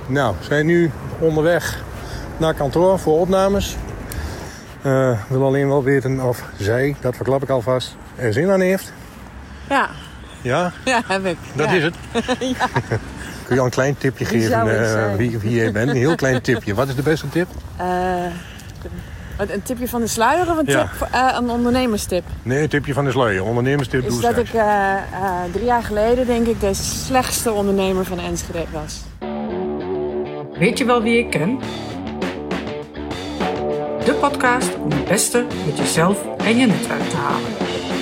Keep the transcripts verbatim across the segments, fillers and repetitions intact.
Nou, we zijn nu onderweg naar kantoor voor opnames. Uh, ik wil alleen wel weten of zij, dat verklap ik alvast, er zin aan heeft. Ja. Ja? Ja, heb ik. Dat ja. is het? Ja. Kun je al een klein tipje Wie geven uh, wie, wie jij bent? Een heel klein tipje. Wat is de beste tip? Uh, een tipje van de sluier of een, ja. tip, uh, een ondernemerstip? Nee, een tipje van de sluier. Ondernemerstip doe is dat ik uh, uh, drie jaar geleden denk ik de slechtste ondernemer van Enschede was. Weet je wel wie ik ken? De podcast om het beste met jezelf en je netwerk te halen.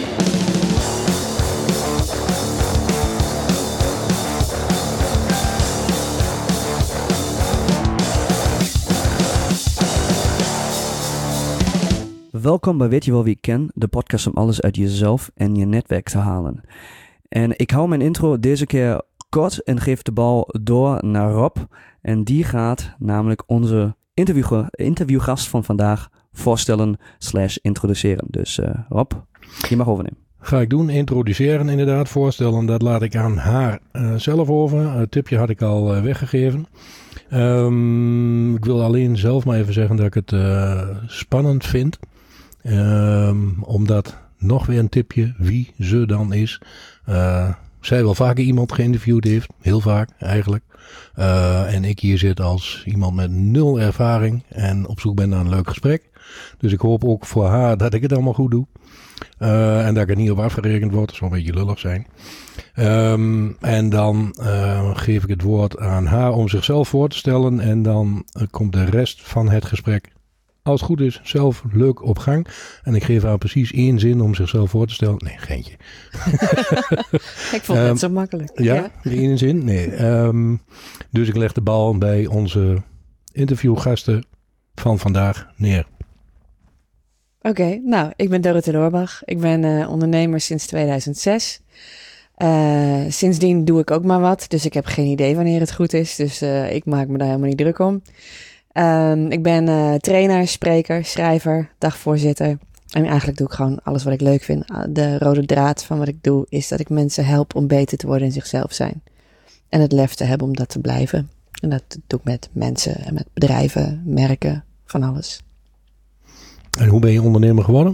Welkom bij Weet je wel wie ik ken, de podcast om alles uit jezelf en je netwerk te halen. En ik hou mijn intro deze keer kort en geef de bal door naar Rob. En die gaat namelijk onze interview, interviewgast van vandaag voorstellen slash introduceren. Dus uh, Rob, je mag overnemen. Ga ik doen, introduceren inderdaad, voorstellen. Dat laat ik aan haar uh, zelf over. Het tipje had ik al uh, weggegeven. Um, ik wil alleen zelf maar even zeggen dat ik het uh, spannend vind. Um, omdat, nog weer een tipje, wie ze dan is. Uh, zij wel vaker iemand geïnterviewd heeft. Heel vaak eigenlijk. Uh, en ik hier zit als iemand met nul ervaring. En op zoek ben naar een leuk gesprek. Dus ik hoop ook voor haar dat ik het allemaal goed doe. Uh, en dat ik er niet op afgerekend word. Dat zou een beetje lullig zijn. Um, en dan uh, geef ik het woord aan haar om zichzelf voor te stellen. En dan uh, komt de rest van het gesprek, als het goed is, zelf leuk op gang. En ik geef haar precies één zin om zichzelf voor te stellen. Nee, geintje. Ik vond het um, net zo makkelijk. Ja, ja. één zin? Nee. Um, dus ik leg de bal bij onze interviewgasten van vandaag neer. Oké, okay, nou, ik ben Dorothee Loorbach. Ik ben uh, ondernemer sinds tweeduizend zes. Uh, sindsdien doe ik ook maar wat. Dus ik heb geen idee wanneer het goed is. Dus uh, ik maak me daar helemaal niet druk om. Um, ik ben uh, trainer, spreker, schrijver, dagvoorzitter. En eigenlijk doe ik gewoon alles wat ik leuk vind. De rode draad van wat ik doe is dat ik mensen help om beter te worden in zichzelf zijn. En het lef te hebben om dat te blijven. En dat doe ik met mensen en met bedrijven, merken, van alles. En hoe ben je ondernemer geworden?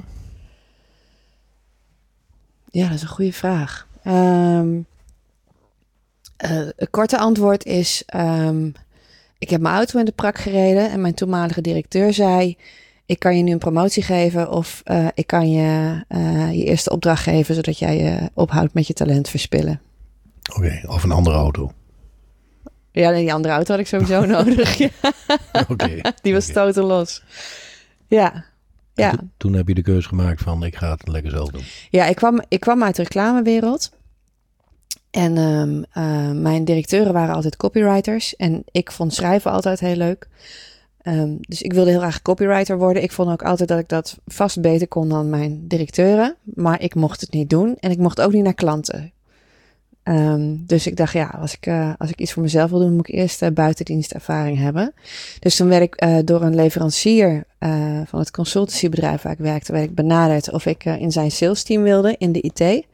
Ja, dat is een goede vraag. Um, uh, het korte antwoord is, um, ik heb mijn auto in de prak gereden en mijn toenmalige directeur zei, ik kan je nu een promotie geven of uh, ik kan je uh, je eerste opdracht geven, zodat jij je ophoudt met je talent verspillen. Oké, okay, of een andere auto. Ja, die andere auto had ik sowieso nodig. Ja. Okay, die was okay. totaal los. Ja. Ja. To- toen heb je de keuze gemaakt van ik ga het lekker zelf doen. Ja, ik kwam, ik kwam uit de reclamewereld. En um, uh, mijn directeuren waren altijd copywriters. En ik vond schrijven altijd heel leuk. Um, dus ik wilde heel graag copywriter worden. Ik vond ook altijd dat ik dat vast beter kon dan mijn directeuren. Maar ik mocht het niet doen. En ik mocht ook niet naar klanten. Um, dus ik dacht, ja, als ik, uh, als ik iets voor mezelf wil doen, moet ik eerst uh, buitendienstervaring hebben. Dus toen werd ik uh, door een leverancier uh, van het consultancybedrijf waar ik werkte, werd ik benaderd of ik uh, in zijn salesteam wilde in de I T.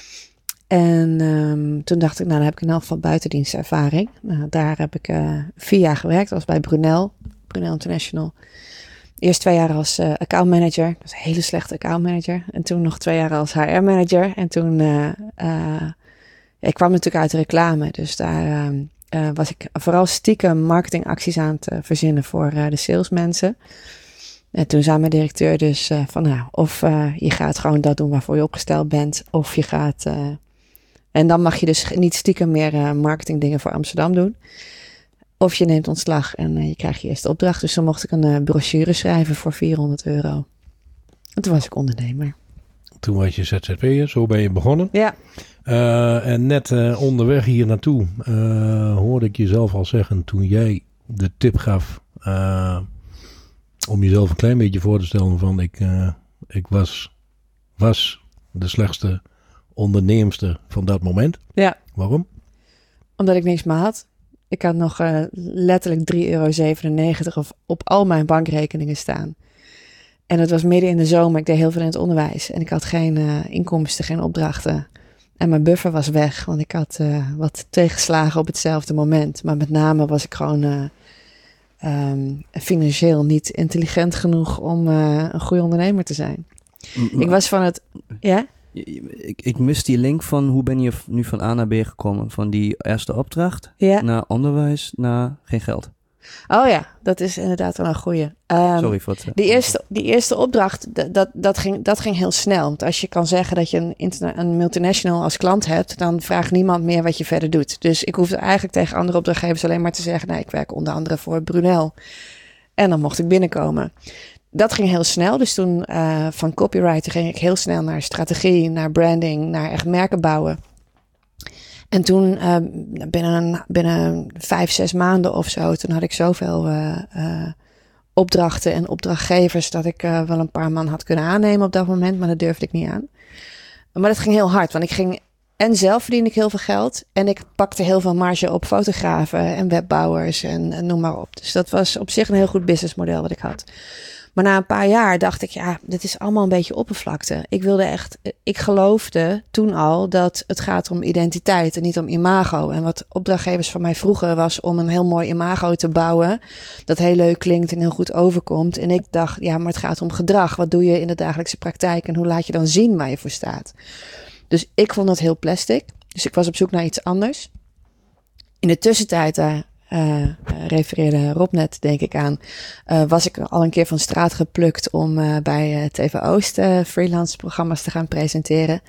En um, toen dacht ik, nou, dan heb ik in elk geval buitendienstervaring. Nou, daar heb ik uh, vier jaar gewerkt. Dat was bij Brunel, Brunel International. Eerst twee jaar als uh, accountmanager. Dat was een hele slechte accountmanager. En toen nog twee jaar als H R-manager. En toen... Uh, uh, Ik kwam natuurlijk uit de reclame, dus daar uh, uh, was ik vooral stiekem marketingacties aan het uh, verzinnen voor uh, de salesmensen. En toen zei mijn directeur dus uh, van nou, of uh, je gaat gewoon dat doen waarvoor je opgesteld bent, of je gaat... Uh, en dan mag je dus niet stiekem meer uh, marketingdingen voor Amsterdam doen. Of je neemt ontslag en uh, je krijgt je eerste opdracht. Dus dan mocht ik een uh, brochure schrijven voor vierhonderd euro. En toen was ik ondernemer. Toen was je Z Z P'er, zo ben je begonnen. Ja. Uh, en net uh, onderweg hier naartoe uh, hoorde ik jezelf al zeggen toen jij de tip gaf uh, om jezelf een klein beetje voor te stellen van ik, uh, ik was, was de slechtste onderneemster van dat moment. Ja. Waarom? Omdat ik niks meer had. Ik had nog uh, letterlijk drie euro zevenennegentig of op al mijn bankrekeningen staan. En het was midden in de zomer. Ik deed heel veel in het onderwijs. En ik had geen uh, inkomsten, geen opdrachten. en mijn buffer was weg, want ik had uh, wat tegenslagen op hetzelfde moment. Maar met name was ik gewoon uh, um, financieel niet intelligent genoeg om uh, een goede ondernemer te zijn. Maar, ik was van het... Ja? Ik, ik mis die link van hoe ben je nu van A naar B gekomen? Van die eerste opdracht ja. naar onderwijs naar geen geld. Oh ja, dat is inderdaad wel een goeie. Um, Sorry voor het... Die eerste, die eerste opdracht, dat, dat, dat, ging, dat ging heel snel. Want als je kan zeggen dat je een, interna- een multinational als klant hebt, dan vraagt niemand meer wat je verder doet. Dus ik hoefde eigenlijk tegen andere opdrachtgevers alleen maar te zeggen, nou, ik werk onder andere voor Brunel. En dan mocht ik binnenkomen. Dat ging heel snel. Dus toen uh, van copywriter ging ik heel snel naar strategie, naar branding, naar echt merken bouwen. En toen uh, binnen, binnen vijf, zes maanden of zo, toen had ik zoveel uh, uh, opdrachten en opdrachtgevers dat ik uh, wel een paar man had kunnen aannemen op dat moment, maar dat durfde ik niet aan. Maar dat ging heel hard, want ik ging en zelf verdiende ik heel veel geld en ik pakte heel veel marge op fotografen en webbouwers en, en noem maar op. Dus dat was op zich een heel goed businessmodel wat ik had. Maar na een paar jaar dacht ik, ja, dit is allemaal een beetje oppervlakte. Ik wilde echt, ik geloofde toen al dat het gaat om identiteit en niet om imago. En wat opdrachtgevers van mij vroegen was om een heel mooi imago te bouwen. Dat heel leuk klinkt en heel goed overkomt. En ik dacht, ja, maar het gaat om gedrag. Wat doe je in de dagelijkse praktijk en hoe laat je dan zien waar je voor staat? Dus ik vond het heel plastic. Dus ik was op zoek naar iets anders. In de tussentijd... Uh, Uh, refereerde Rob net, denk ik aan, uh, was ik al een keer van straat geplukt om uh, bij uh, T V Oost uh, freelance programma's te gaan presenteren.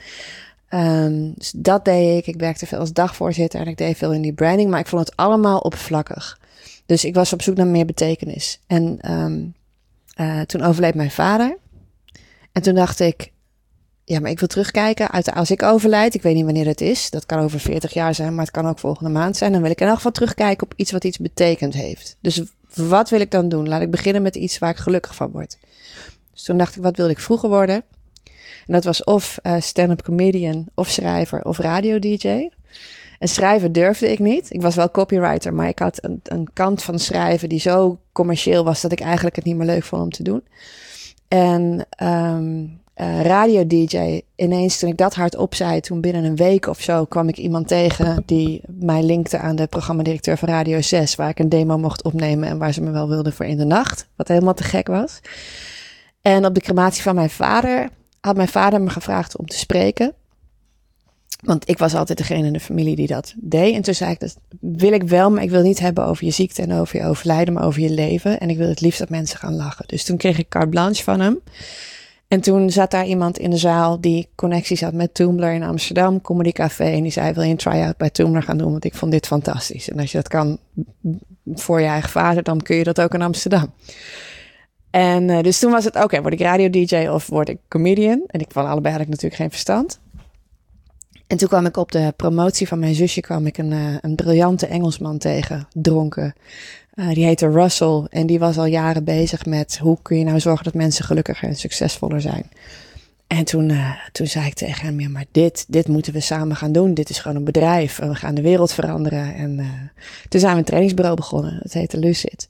Um, dus dat deed ik. Ik werkte veel als dagvoorzitter en ik deed veel in die branding, maar ik vond het allemaal oppervlakkig. Dus ik was op zoek naar meer betekenis. En um, uh, toen overleed mijn vader. En toen dacht ik, ja, maar ik wil terugkijken. Uit, als ik overlijd, ik weet niet wanneer het is. Dat kan over veertig jaar zijn, maar het kan ook volgende maand zijn. Dan wil ik in elk geval terugkijken op iets wat iets betekend heeft. Dus wat wil ik dan doen? Laat ik beginnen met iets waar ik gelukkig van word. Dus toen dacht ik, wat wilde ik vroeger worden? En dat was of uh, stand-up comedian, of schrijver, of radio-D J. En schrijven durfde ik niet. Ik was wel copywriter, maar ik had een, een kant van schrijven die zo commercieel was dat ik eigenlijk het niet meer leuk vond om te doen. En... Um, Uh, radio-D J, ineens toen ik dat hardop zei, toen binnen een week of zo kwam ik iemand tegen die mij linkte aan de programmadirecteur van Radio zes, waar ik een demo mocht opnemen en waar ze me wel wilden voor in de nacht, wat helemaal te gek was. En op de crematie van mijn vader had mijn vader me gevraagd om te spreken, want ik was altijd degene in de familie die dat deed. En toen zei ik, dat wil ik wel, maar ik wil niet hebben over je ziekte en over je overlijden, maar over je leven. En ik wil het liefst dat mensen gaan lachen. Dus toen kreeg ik carte blanche van hem. En toen zat daar iemand in de zaal die connecties had met Tumblr in Amsterdam, Comedy Café. En die zei, wil je een try-out bij Tumblr gaan doen? Want ik vond dit fantastisch. En als je dat kan voor je eigen vader, dan kun je dat ook in Amsterdam. En uh, dus toen was het, oké, okay, word ik radio-D J of word ik comedian? En ik van allebei had ik natuurlijk geen verstand. En toen kwam ik op de promotie van mijn zusje, kwam ik een, uh, een briljante Engelsman tegen, dronken. Uh, die heette Russell en die was al jaren bezig met hoe kun je nou zorgen dat mensen gelukkiger en succesvoller zijn. En toen, uh, toen zei ik tegen hem, ja, maar dit, dit moeten we samen gaan doen. Dit is gewoon een bedrijf en we gaan de wereld veranderen. En uh, toen zijn we een trainingsbureau begonnen. Dat heette Lucid.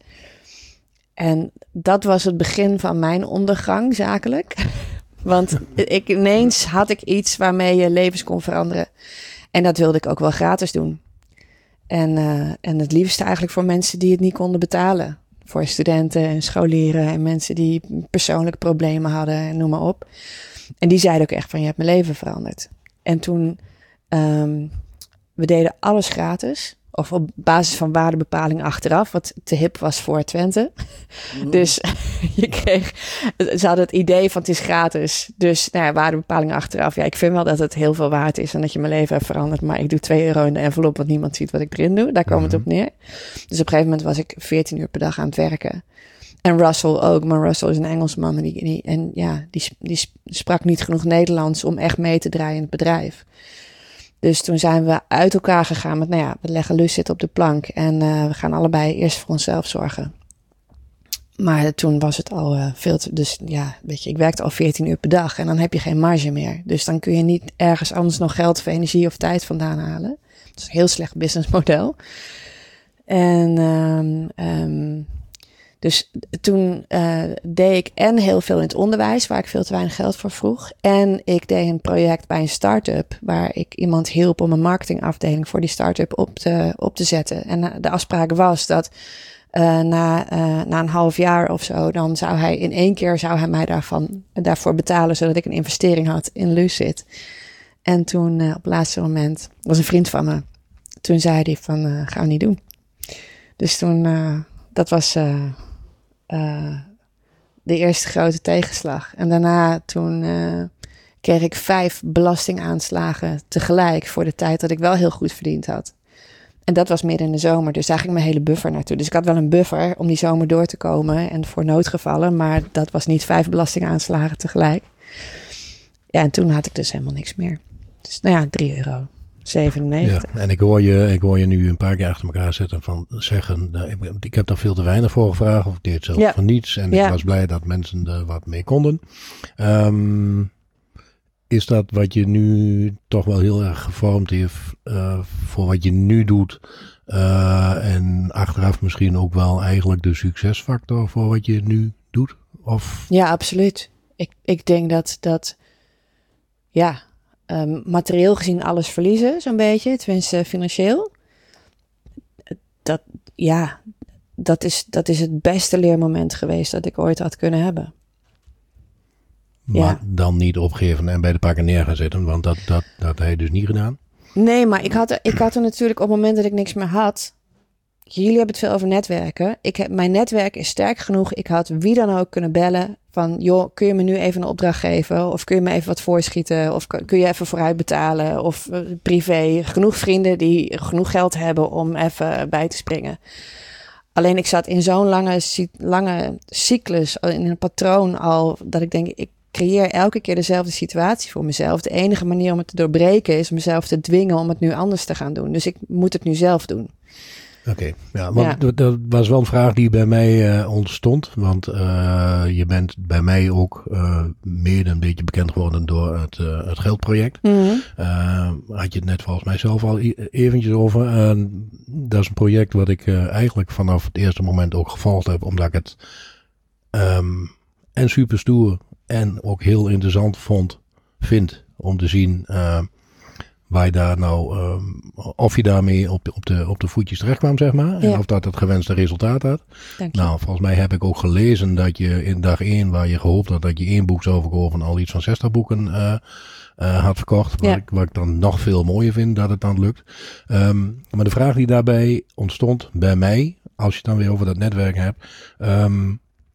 En dat was het begin van mijn ondergang zakelijk. Want ik, ineens had ik iets waarmee je levens kon veranderen. En dat wilde ik ook wel gratis doen. En, uh, en het liefste eigenlijk voor mensen die het niet konden betalen. Voor studenten en scholieren en mensen die persoonlijk problemen hadden en noem maar op. En die zeiden ook echt van, je hebt mijn leven veranderd. En toen, um, we deden alles gratis. Of op basis van waardebepaling achteraf, wat te hip was voor Twente. Mm. Dus je kreeg, ze hadden het idee van het is gratis. Dus nou ja, waardebepaling achteraf. Ja, ik vind wel dat het heel veel waard is en dat je mijn leven hebt veranderd. Maar ik doe twee euro in de envelop, want niemand ziet wat ik erin doe. Daar kwam mm. het op neer. Dus op een gegeven moment was ik veertien uur per dag aan het werken. En Russell ook, maar Russell is een Engelsman. En, die, die, en ja, die, die sprak niet genoeg Nederlands om echt mee te draaien in het bedrijf. Dus toen zijn we uit elkaar gegaan met, nou ja, we leggen Lucid op de plank. En uh, we gaan allebei eerst voor onszelf zorgen. Maar toen was het al uh, veel te, dus ja, weet je, ik werkte al veertien uur per dag. En dan heb je geen marge meer. Dus dan kun je niet ergens anders nog geld of energie of tijd vandaan halen. Dat is een heel slecht businessmodel. En um, um, Dus toen uh, deed ik en heel veel in het onderwijs, waar ik veel te weinig geld voor vroeg. En ik deed een project bij een start-up, waar ik iemand hielp om een marketingafdeling voor die start-up op te, op te zetten. En uh, de afspraak was dat uh, na, uh, na een half jaar of zo, dan zou hij in één keer zou hij mij daarvan, daarvoor betalen, zodat ik een investering had in Lucid. En toen uh, op het laatste moment, was een vriend van me, toen zei hij van, uh, gaan we niet doen. Dus toen, uh, dat was uh, uh, de eerste grote tegenslag. En daarna toen uh, kreeg ik vijf belastingaanslagen tegelijk voor de tijd dat ik wel heel goed verdiend had. En dat was midden in de zomer, dus daar ging mijn hele buffer naartoe. Dus ik had wel een buffer om die zomer door te komen en voor noodgevallen, maar dat was niet vijf belastingaanslagen tegelijk. Ja, en toen had ik dus helemaal niks meer. Dus nou ja, drie euro. zevenennegentig. Ja, en ik hoor, je, ik hoor je nu een paar keer achter elkaar zitten van zeggen, nou, ik, ik heb daar veel te weinig voor gevraagd, of ik deed zelf ja. van niets. En ja. ik was blij dat mensen er wat mee konden. Um, is dat wat je nu toch wel heel erg gevormd heeft uh, voor wat je nu doet? Uh, en achteraf misschien ook wel eigenlijk de succesfactor voor wat je nu doet? Of? Ja, absoluut. Ik, ik denk dat, dat ja... Um, materieel gezien alles verliezen, zo'n beetje, tenminste financieel. Dat, ja, dat is, dat is het beste leermoment geweest dat ik ooit had kunnen hebben. Maar ja. dan niet opgeven en bij de pakken neer gaan zitten, want dat, dat, dat had hij dus niet gedaan. Nee, maar ik had, er, ik had er natuurlijk op het moment dat ik niks meer had. Jullie hebben het veel over netwerken. Ik heb, mijn netwerk is sterk genoeg. Ik had wie dan ook kunnen bellen. Van, joh, kun je me nu even een opdracht geven? Of kun je me even wat voorschieten? Of kun je even vooruit betalen? Of uh, privé. Genoeg vrienden die genoeg geld hebben om even bij te springen. Alleen ik zat in zo'n lange, lange cyclus, in een patroon al, dat ik denk, ik creëer elke keer dezelfde situatie voor mezelf. De enige manier om het te doorbreken is mezelf te dwingen om het nu anders te gaan doen. Dus ik moet het nu zelf doen. Oké, okay, ja, want ja. dat, dat was wel een vraag die bij mij uh, ontstond. Want uh, je bent bij mij ook uh, meer een beetje bekend geworden door het, uh, het geldproject. Mm-hmm. Uh, had je het net volgens mij zelf al eventjes over. Uh, dat is een project wat ik uh, eigenlijk vanaf het eerste moment ook gevolgd heb. Omdat ik het um, en super stoer en ook heel interessant vond, vind om te zien... Uh, waar je daar nou, um, of je daarmee op, op, de, op de voetjes terecht kwam, zeg maar. En ja. of dat het gewenste resultaat had. Dank je. Nou, volgens mij heb ik ook gelezen dat je in dag één, waar je gehoopt had dat je één boek zou verkopen, al iets van zestig boeken uh, uh, had verkocht. Wat, ja. ik, wat ik dan nog veel mooier vind dat het dan lukt. Um, maar de vraag die daarbij ontstond bij mij, als je het dan weer over dat netwerk hebt, um,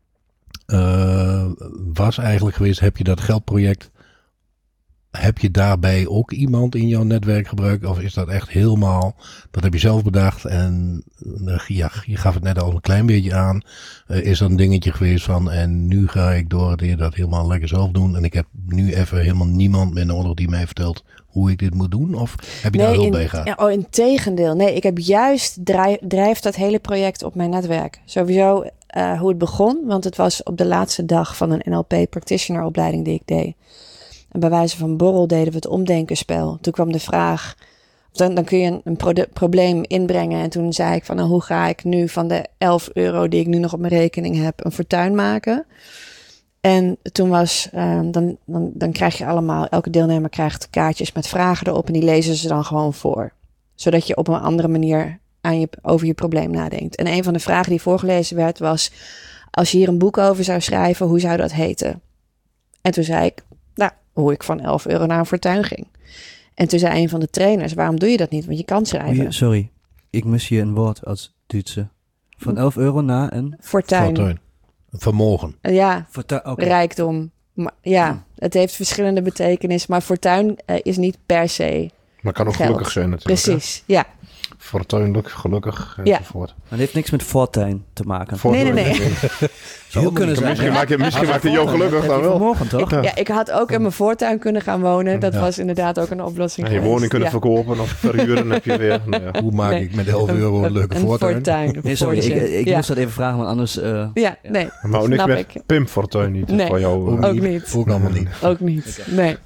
uh, was eigenlijk geweest, heb je dat geldproject... Heb je daarbij ook iemand in jouw netwerk gebruikt? Of is dat echt helemaal, dat heb je zelf bedacht en ja, je gaf het net al een klein beetje aan. Uh, is dat een dingetje geweest van en nu ga ik door dat helemaal lekker zelf doen. En ik heb nu even helemaal niemand meer nodig die mij vertelt hoe ik dit moet doen? Of heb je nee, daar hulp in, bij gehad? Ja, oh, in tegendeel. Nee, ik heb juist drijf, drijft dat hele project op mijn netwerk. Sowieso uh, hoe het begon, want het was op de laatste dag van een N L P practitioner opleiding die ik deed. En bij wijze van borrel deden we het omdenkenspel. Toen kwam de vraag, dan, dan kun je een, een pro- probleem inbrengen. En toen zei ik van, nou, hoe ga ik nu van de elf euro die ik nu nog op mijn rekening heb, een fortuin maken? En toen was, um, dan, dan, dan krijg je allemaal, elke deelnemer krijgt kaartjes met vragen erop en die lezen ze dan gewoon voor. Zodat je op een andere manier aan je, over je probleem nadenkt. En een van de vragen die voorgelezen werd was, als je hier een boek over zou schrijven, hoe zou dat heten? En toen zei ik, nou, hoe ik van elf euro naar een fortuin ging. En toen zei een van de trainers, waarom doe je dat niet? Want je kan schrijven. Sorry, ik mis hier een woord als Duitse. Van elf euro naar een... Fortuin. Fortuin. Vermogen. Ja, Fortuin, okay. Rijkdom. Maar, ja, hmm. het heeft verschillende betekenissen. Maar fortuin uh, is niet per se Maar kan ook geld. gelukkig zijn natuurlijk. Precies, hè? Ja. Fortuinlijk, gelukkig, ja. enzovoort. Het heeft niks met fortuin te maken. Nee, nee, nee. Zou kunnen zijn. Misschien maakt het misschien maakt het jou gelukkig dan wel. Vermogen, toch? Ik, ja, ik had ook in mijn voortuin kunnen gaan wonen. Dat ja. was inderdaad ook een oplossing. En je woning kunnen ja. verkopen of verhuren heb je weer. Nou ja. Hoe maak nee. ik met elf euro een leuke een fortuin? fortuin? Nee, sorry, ik, ik ja. moest dat even vragen, want anders... Uh, ja, nee. Maar ook niks snap met ik. Pim Fortuin niet Nee. voor jou. Ook Uh, Ook niet. niet. Ook allemaal niet. Ook niet, nee.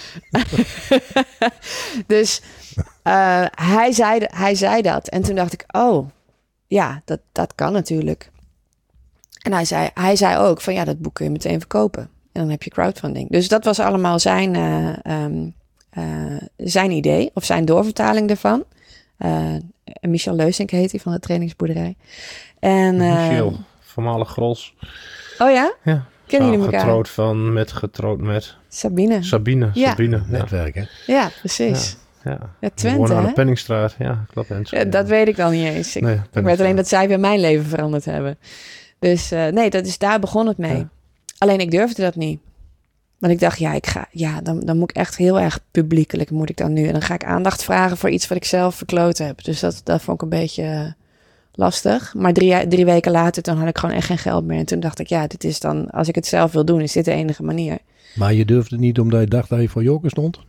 Dus uh, hij, zei, hij zei dat. En toen dacht ik, oh, ja, dat, dat kan natuurlijk. En hij zei, hij zei ook van ja, dat boek kun je meteen verkopen. En dan heb je crowdfunding. Dus dat was allemaal zijn, uh, um, uh, zijn idee of zijn doorvertaling ervan. Uh, Michel Leusink heet hij van de trainingsboerderij. En, uh, Michel, voormalig Grols. Oh ja? Ja. Kennen jullie elkaar? Getrouwd van, met, getrouwd met... Sabine. Sabine, Ja. Sabine. Ja, Netwerk, hè? Ja, precies. ja. Ja, Die Twente, wonen aan de hè? Penningstraat. Ja, klopt. En, Ja, dat weet ik dan niet eens. Ik, Nee, ik weet Penningstraat. alleen dat zij weer mijn leven veranderd hebben. Dus uh, nee, dat is, daar begon het mee. Ja. Alleen ik durfde dat niet. Want ik dacht, ja, ik ga, ja dan, dan moet ik echt heel erg publiekelijk moet ik dan nu. En dan ga ik aandacht vragen voor iets wat ik zelf verkloot heb. Dus dat, dat vond ik een beetje uh, lastig. Maar drie, drie weken later, toen had ik gewoon echt geen geld meer. En toen dacht ik, ja, dit is dan, als ik het zelf wil doen, is dit de enige manier. Maar je durfde niet omdat je dacht dat je voor joker stond?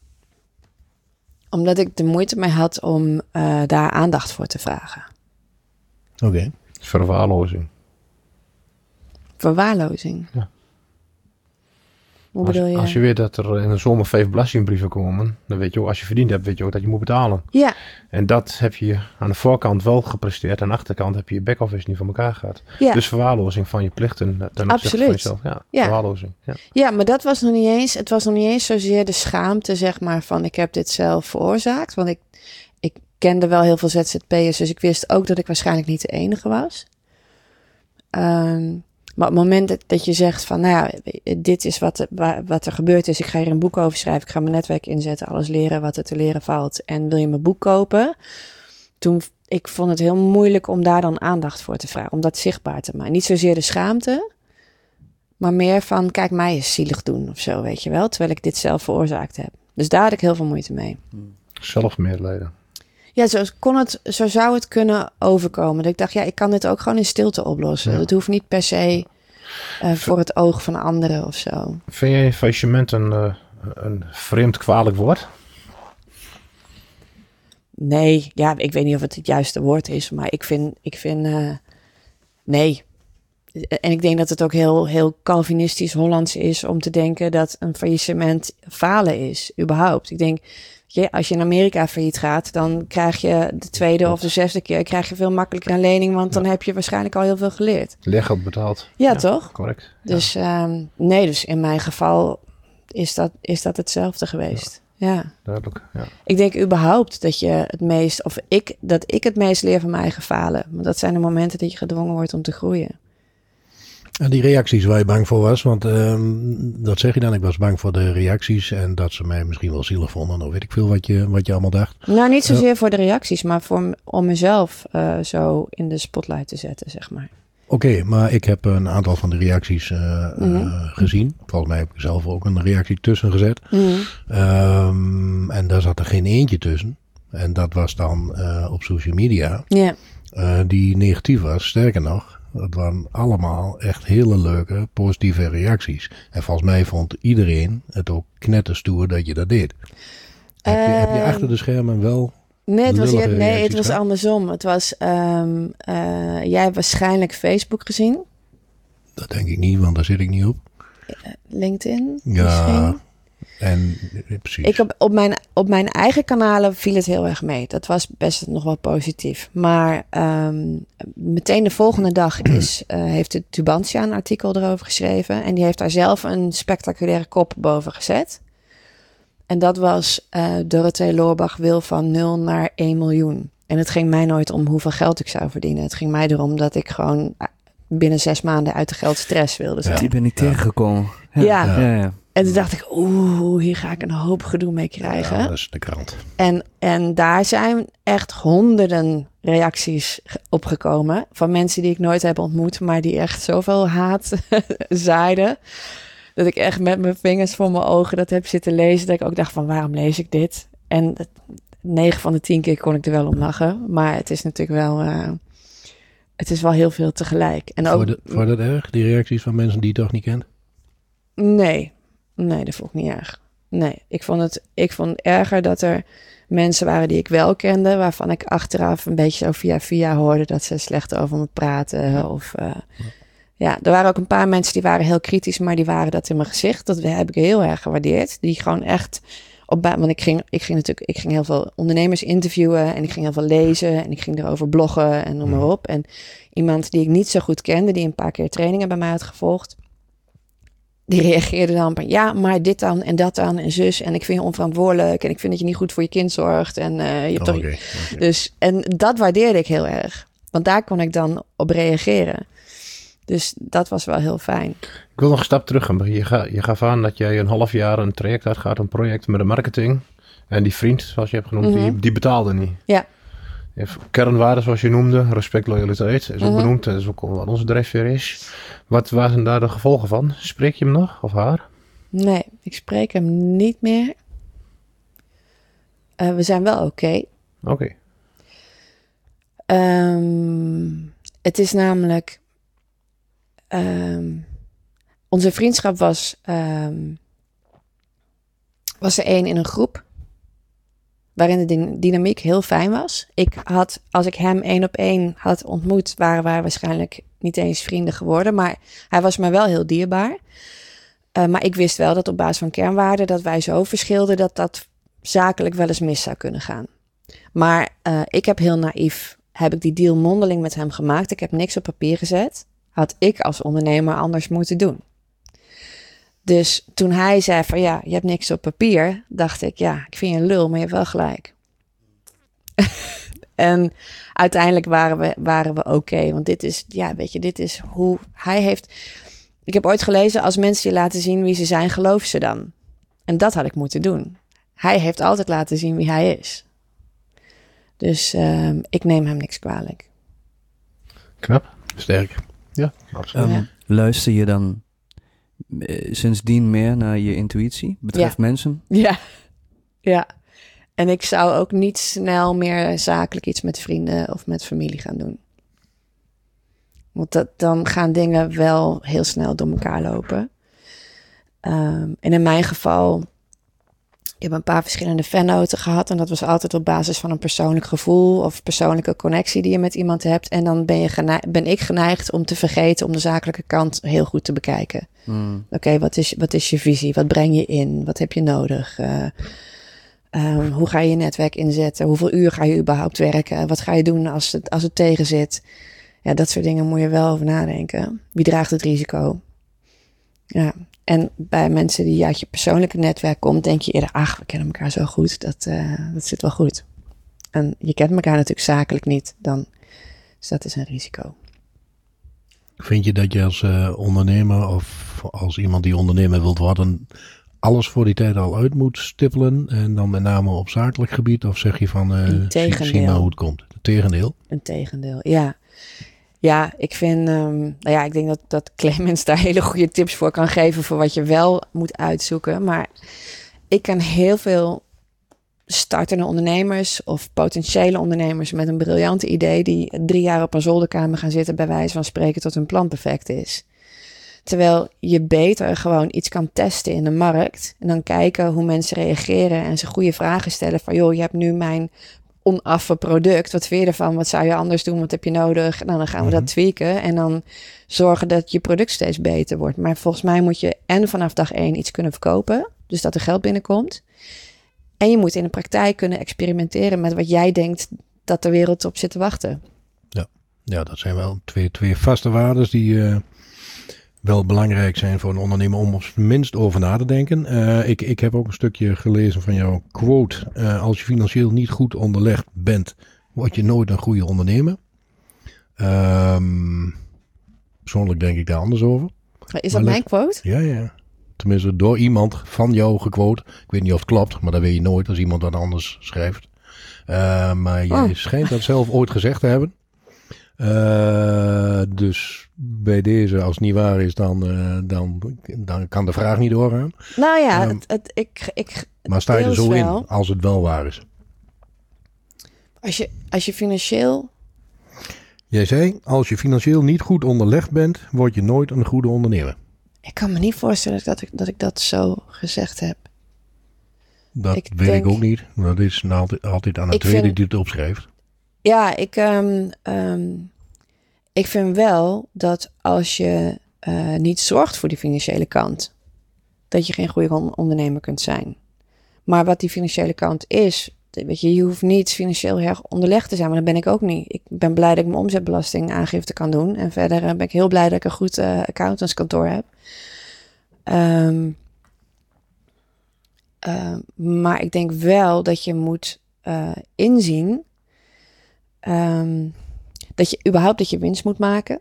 Omdat ik de moeite mee had om uh, daar aandacht voor te vragen. Oké. Okay. Verwaarlozing. Verwaarlozing. Ja. Hoe Als, bedoel je? als je weet dat er in de zomer vijf belastingbrieven komen, dan weet je ook, als je verdiend hebt, weet je ook dat je moet betalen. Ja. En dat heb je aan de voorkant wel gepresteerd. Aan de achterkant heb je je back-office niet voor elkaar gehad. Ja. Dus verwaarlozing van je plichten ten opzichte van jezelf. Ja, Ja. verwaarlozing. Ja. Ja, maar dat was nog niet eens. Het was nog niet eens zozeer de schaamte, zeg maar, van ik heb dit zelf veroorzaakt. Want ik, ik kende wel heel veel Z Z P'ers, dus ik wist ook dat ik waarschijnlijk niet de enige was. Um, maar op het moment dat, dat je zegt van, nou ja, dit is wat, wat er gebeurd is. Ik ga hier een boek over schrijven. Ik ga mijn netwerk inzetten. Alles leren wat er te leren valt. En wil je mijn boek kopen? Toen, ik vond het heel moeilijk om daar dan aandacht voor te vragen. Om dat zichtbaar te maken. Niet zozeer de schaamte. Maar meer van, kijk mij eens zielig doen of zo, weet je wel. Terwijl ik dit zelf veroorzaakt heb. Dus daar had ik heel veel moeite mee. Zelfmedelijden. Ja, zo, kon het, zo zou het kunnen overkomen. Dat ik dacht, ja, ik kan dit ook gewoon in stilte oplossen. Ja. Het hoeft niet per se uh, voor het oog van anderen of zo. Vind jij faillissement een, uh, een vreemd kwalijk woord? Nee, ja, ik weet niet of het het juiste woord is. Maar ik vind, ik vind uh, nee. En ik denk dat het ook heel, heel Calvinistisch Hollands is om te denken dat een faillissement falen is, überhaupt. Ik denk, ja, als je in Amerika failliet gaat, dan krijg je de tweede of de zesde keer krijg je veel makkelijker een lening, want dan ja. heb je waarschijnlijk al heel veel geleerd. Leergeld betaald. Ja, ja toch? Correct. Dus ja. um, nee, dus in mijn geval is dat, is dat hetzelfde geweest. Ja. ja. Duidelijk, ja. Ik denk überhaupt dat je het meest, of ik, dat ik het meest leer van mijn eigen falen. Want dat zijn de momenten dat je gedwongen wordt om te groeien. En die reacties waar je bang voor was, want um, dat zeg je dan, ik was bang voor de reacties en dat ze mij misschien wel zielig vonden, of weet ik veel wat je, wat je allemaal dacht. Nou, niet zozeer uh, voor de reacties, maar voor, om mezelf uh, zo in de spotlight te zetten, zeg maar. Oké, okay, maar ik heb een aantal van de reacties uh, mm-hmm. uh, gezien. Volgens mij heb ik zelf ook een reactie tussen gezet. Mm-hmm. Um, en daar zat er geen eentje tussen. En dat was dan uh, op social media, yeah. uh, die negatief was, sterker nog. Het waren allemaal echt hele leuke, positieve reacties. En volgens mij vond iedereen het ook knetterstoer dat je dat deed. Uh, heb, je, heb je achter de schermen wel Nee, het was, hier, nee, het was gehad? andersom. Het was, um, uh, jij hebt waarschijnlijk Facebook gezien. Dat denk ik niet, want daar zit ik niet op. Uh, LinkedIn ja, misschien. En precies. Ik heb op mijn, op mijn eigen kanalen viel het heel erg mee. Dat was best nog wel positief. Maar um, meteen de volgende dag is, uh, heeft de Tubantia een artikel erover geschreven. En die heeft daar zelf een spectaculaire kop boven gezet. En dat was uh, Dorothee Loorbach wil van nul naar één miljoen. En het ging mij nooit om hoeveel geld ik zou verdienen. Het ging mij erom dat ik gewoon binnen zes maanden uit de geldstress wilde zijn. Ja. Die ben ik ja. tegengekomen. Ja. Ja. Ja, ja. En toen dacht ik, oeh, hier ga ik een hoop gedoe mee krijgen. Ja, dat is de krant. En, en daar zijn echt honderden reacties opgekomen van mensen die ik nooit heb ontmoet, maar die echt zoveel haat zaaiden. Dat ik echt met mijn vingers voor mijn ogen dat heb zitten lezen. Dat ik ook dacht van, waarom lees ik dit? En negen van de tien keer kon ik er wel om lachen. Maar het is natuurlijk wel, uh, het is wel heel veel tegelijk. En ook, Vond je dat erg, die reacties van mensen die je toch niet kent? Nee, nee, dat vond ik niet erg. Nee, ik vond het, ik vond het erger dat er mensen waren die ik wel kende, waarvan ik achteraf een beetje zo via via hoorde dat ze slecht over me praten. Of, uh, ja, er waren ook een paar mensen die waren heel kritisch, maar die waren dat in mijn gezicht. Dat heb ik heel erg gewaardeerd. Die gewoon echt Op ba- want ik ging, ik ging natuurlijk ik ging heel veel ondernemers interviewen en ik ging heel veel lezen en ik ging erover bloggen en noem maar op. En iemand die ik niet zo goed kende, die een paar keer trainingen bij mij had gevolgd, die reageerde dan van ja, maar dit dan en dat dan en zus en ik vind je onverantwoordelijk en ik vind dat je niet goed voor je kind zorgt en uh, je hebt Oh, toch. okay, okay. Dus en dat waardeerde ik heel erg, want daar kon ik dan op reageren. Dus dat was wel heel fijn. Ik wil nog een stap terug gaan. Je, ga, je gaf aan dat jij een half jaar een traject had gehad, een project met de marketing. En die vriend, zoals je hebt genoemd, Mm-hmm. die, die betaalde niet. Ja. Je hebt kernwaarden, zoals je noemde, respect, loyaliteit, is ook Mm-hmm. benoemd. Dat is ook wat onze drijfveer is. Wat waren daar de gevolgen van? Spreek je hem nog, of haar? Nee, ik spreek hem niet meer. Uh, we zijn wel oké. Okay. Oké. Okay. Um, het is namelijk... Um, onze vriendschap was... Um, was er één in een groep. Waarin de dynamiek heel fijn was. Ik had, als ik hem één op één had ontmoet, waren wij waarschijnlijk niet eens vrienden geworden. Maar hij was me wel heel dierbaar. Uh, maar ik wist wel dat op basis van kernwaarden dat wij zo verschilden dat dat zakelijk wel eens mis zou kunnen gaan. Maar uh, ik heb heel naïef, heb ik die deal mondeling met hem gemaakt. Ik heb niks op papier gezet. Had ik als ondernemer anders moeten doen. Dus toen hij zei van ja, je hebt niks op papier, dacht ik ja, ik vind je een lul, maar je hebt wel gelijk. En uiteindelijk waren we, waren we oké, okay, want dit is, ja, weet je, dit is hoe hij heeft. Ik heb ooit gelezen, als mensen je laten zien wie ze zijn, geloof ze dan. En dat had ik moeten doen. Hij heeft altijd laten zien wie hij is. Dus uh, ik neem hem niks kwalijk. Knap. Sterk. Ja, absoluut. Um, Ja. Luister je dan uh, sindsdien meer naar je intuïtie betreft Ja. mensen? Ja, ja. En ik zou ook niet snel meer zakelijk iets met vrienden of met familie gaan doen. Want dat, dan gaan dingen wel heel snel door elkaar lopen. Um, en in mijn geval, ik heb een paar verschillende vennoten gehad. En dat was altijd op basis van een persoonlijk gevoel of persoonlijke connectie die je met iemand hebt. En dan ben, je geneigd, ben ik geneigd om te vergeten om de zakelijke kant heel goed te bekijken. Hmm. Oké, okay, wat is, wat is je visie? Wat breng je in? Wat heb je nodig? Uh, um, hoe ga je je netwerk inzetten? Hoeveel uur ga je überhaupt werken? Wat ga je doen als het, als het tegen zit? Ja, dat soort dingen moet je wel over nadenken. Wie draagt het risico? Ja, en bij mensen die uit je persoonlijke netwerk komt, denk je eerder, ach, we kennen elkaar zo goed, dat, uh, dat zit wel goed. En je kent elkaar natuurlijk zakelijk niet, dan, dus dat is een risico. Vind je dat je als uh, ondernemer of als iemand die ondernemer wilt worden, alles voor die tijd al uit moet stippelen en dan met name op zakelijk gebied? Of zeg je van, uh, zie, zie maar hoe het komt? Het tegendeel? Een tegendeel, ja. Ja, ik vind, um, nou ja, ik denk dat, dat Clemens daar hele goede tips voor kan geven voor wat je wel moet uitzoeken. Maar ik ken heel veel startende ondernemers of potentiële ondernemers met een briljante idee die drie jaar op een zolderkamer gaan zitten bij wijze van spreken tot hun plan perfect is. Terwijl je beter gewoon iets kan testen in de markt en dan kijken hoe mensen reageren en ze goede vragen stellen van joh, je hebt nu mijn onaffe product. Wat vind je ervan? Wat zou je anders doen? Wat heb je nodig? Nou, dan gaan we mm-hmm. dat tweaken. En dan zorgen dat je product steeds beter wordt. Maar volgens mij moet je en vanaf dag één iets kunnen verkopen. Dus dat er geld binnenkomt. En je moet in de praktijk kunnen experimenteren met wat jij denkt dat de wereld op zit te wachten. Ja, ja dat zijn wel twee, twee vaste waarden die uh, wel belangrijk zijn voor een ondernemer om op zijn minst over na te denken. Uh, ik, ik heb ook een stukje gelezen van jouw quote. Uh, als je financieel niet goed onderlegd bent, word je nooit een goede ondernemer. Um, persoonlijk denk ik daar anders over. Is dat maar mijn quote? Ja, ja. Tenminste door iemand van jou gequote. Ik weet niet of het klopt, maar dat weet je nooit als iemand wat anders schrijft. Uh, maar jij oh. schijnt dat zelf ooit gezegd te hebben. Uh, dus bij deze, als het niet waar is, dan, uh, dan, dan kan de vraag niet doorgaan. Nou ja, um, het, het, ik, ik maar sta je er zo wel. in, als het wel waar is? Als je, als je financieel... Jij zei, als je financieel niet goed onderlegd bent, word je nooit een goede ondernemer. Ik kan me niet voorstellen dat ik dat, ik dat zo gezegd heb. Dat ik weet denk, ik ook niet. Dat is altijd, altijd aan de tweede vind, die het opschrijft. Ja, ik, um, um, ik vind wel dat als je uh, niet zorgt voor die financiële kant, dat je geen goede ondernemer kunt zijn. Maar wat die financiële kant is, weet je, je hoeft niet financieel heel erg onderlegd te zijn, maar dat ben ik ook niet. Ik ben blij dat ik mijn omzetbelastingaangifte kan doen. En verder uh, ben ik heel blij dat ik een goed uh, accountantskantoor heb. Um, uh, maar ik denk wel dat je moet uh, inzien um, dat je überhaupt dat je winst moet maken.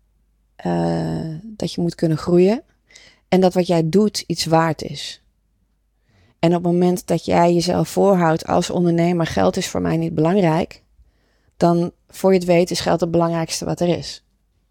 Uh, dat je moet kunnen groeien. En dat wat jij doet iets waard is. En op het moment dat jij jezelf voorhoudt als ondernemer, geld is voor mij niet belangrijk, dan voor je het weet is geld het belangrijkste wat er is.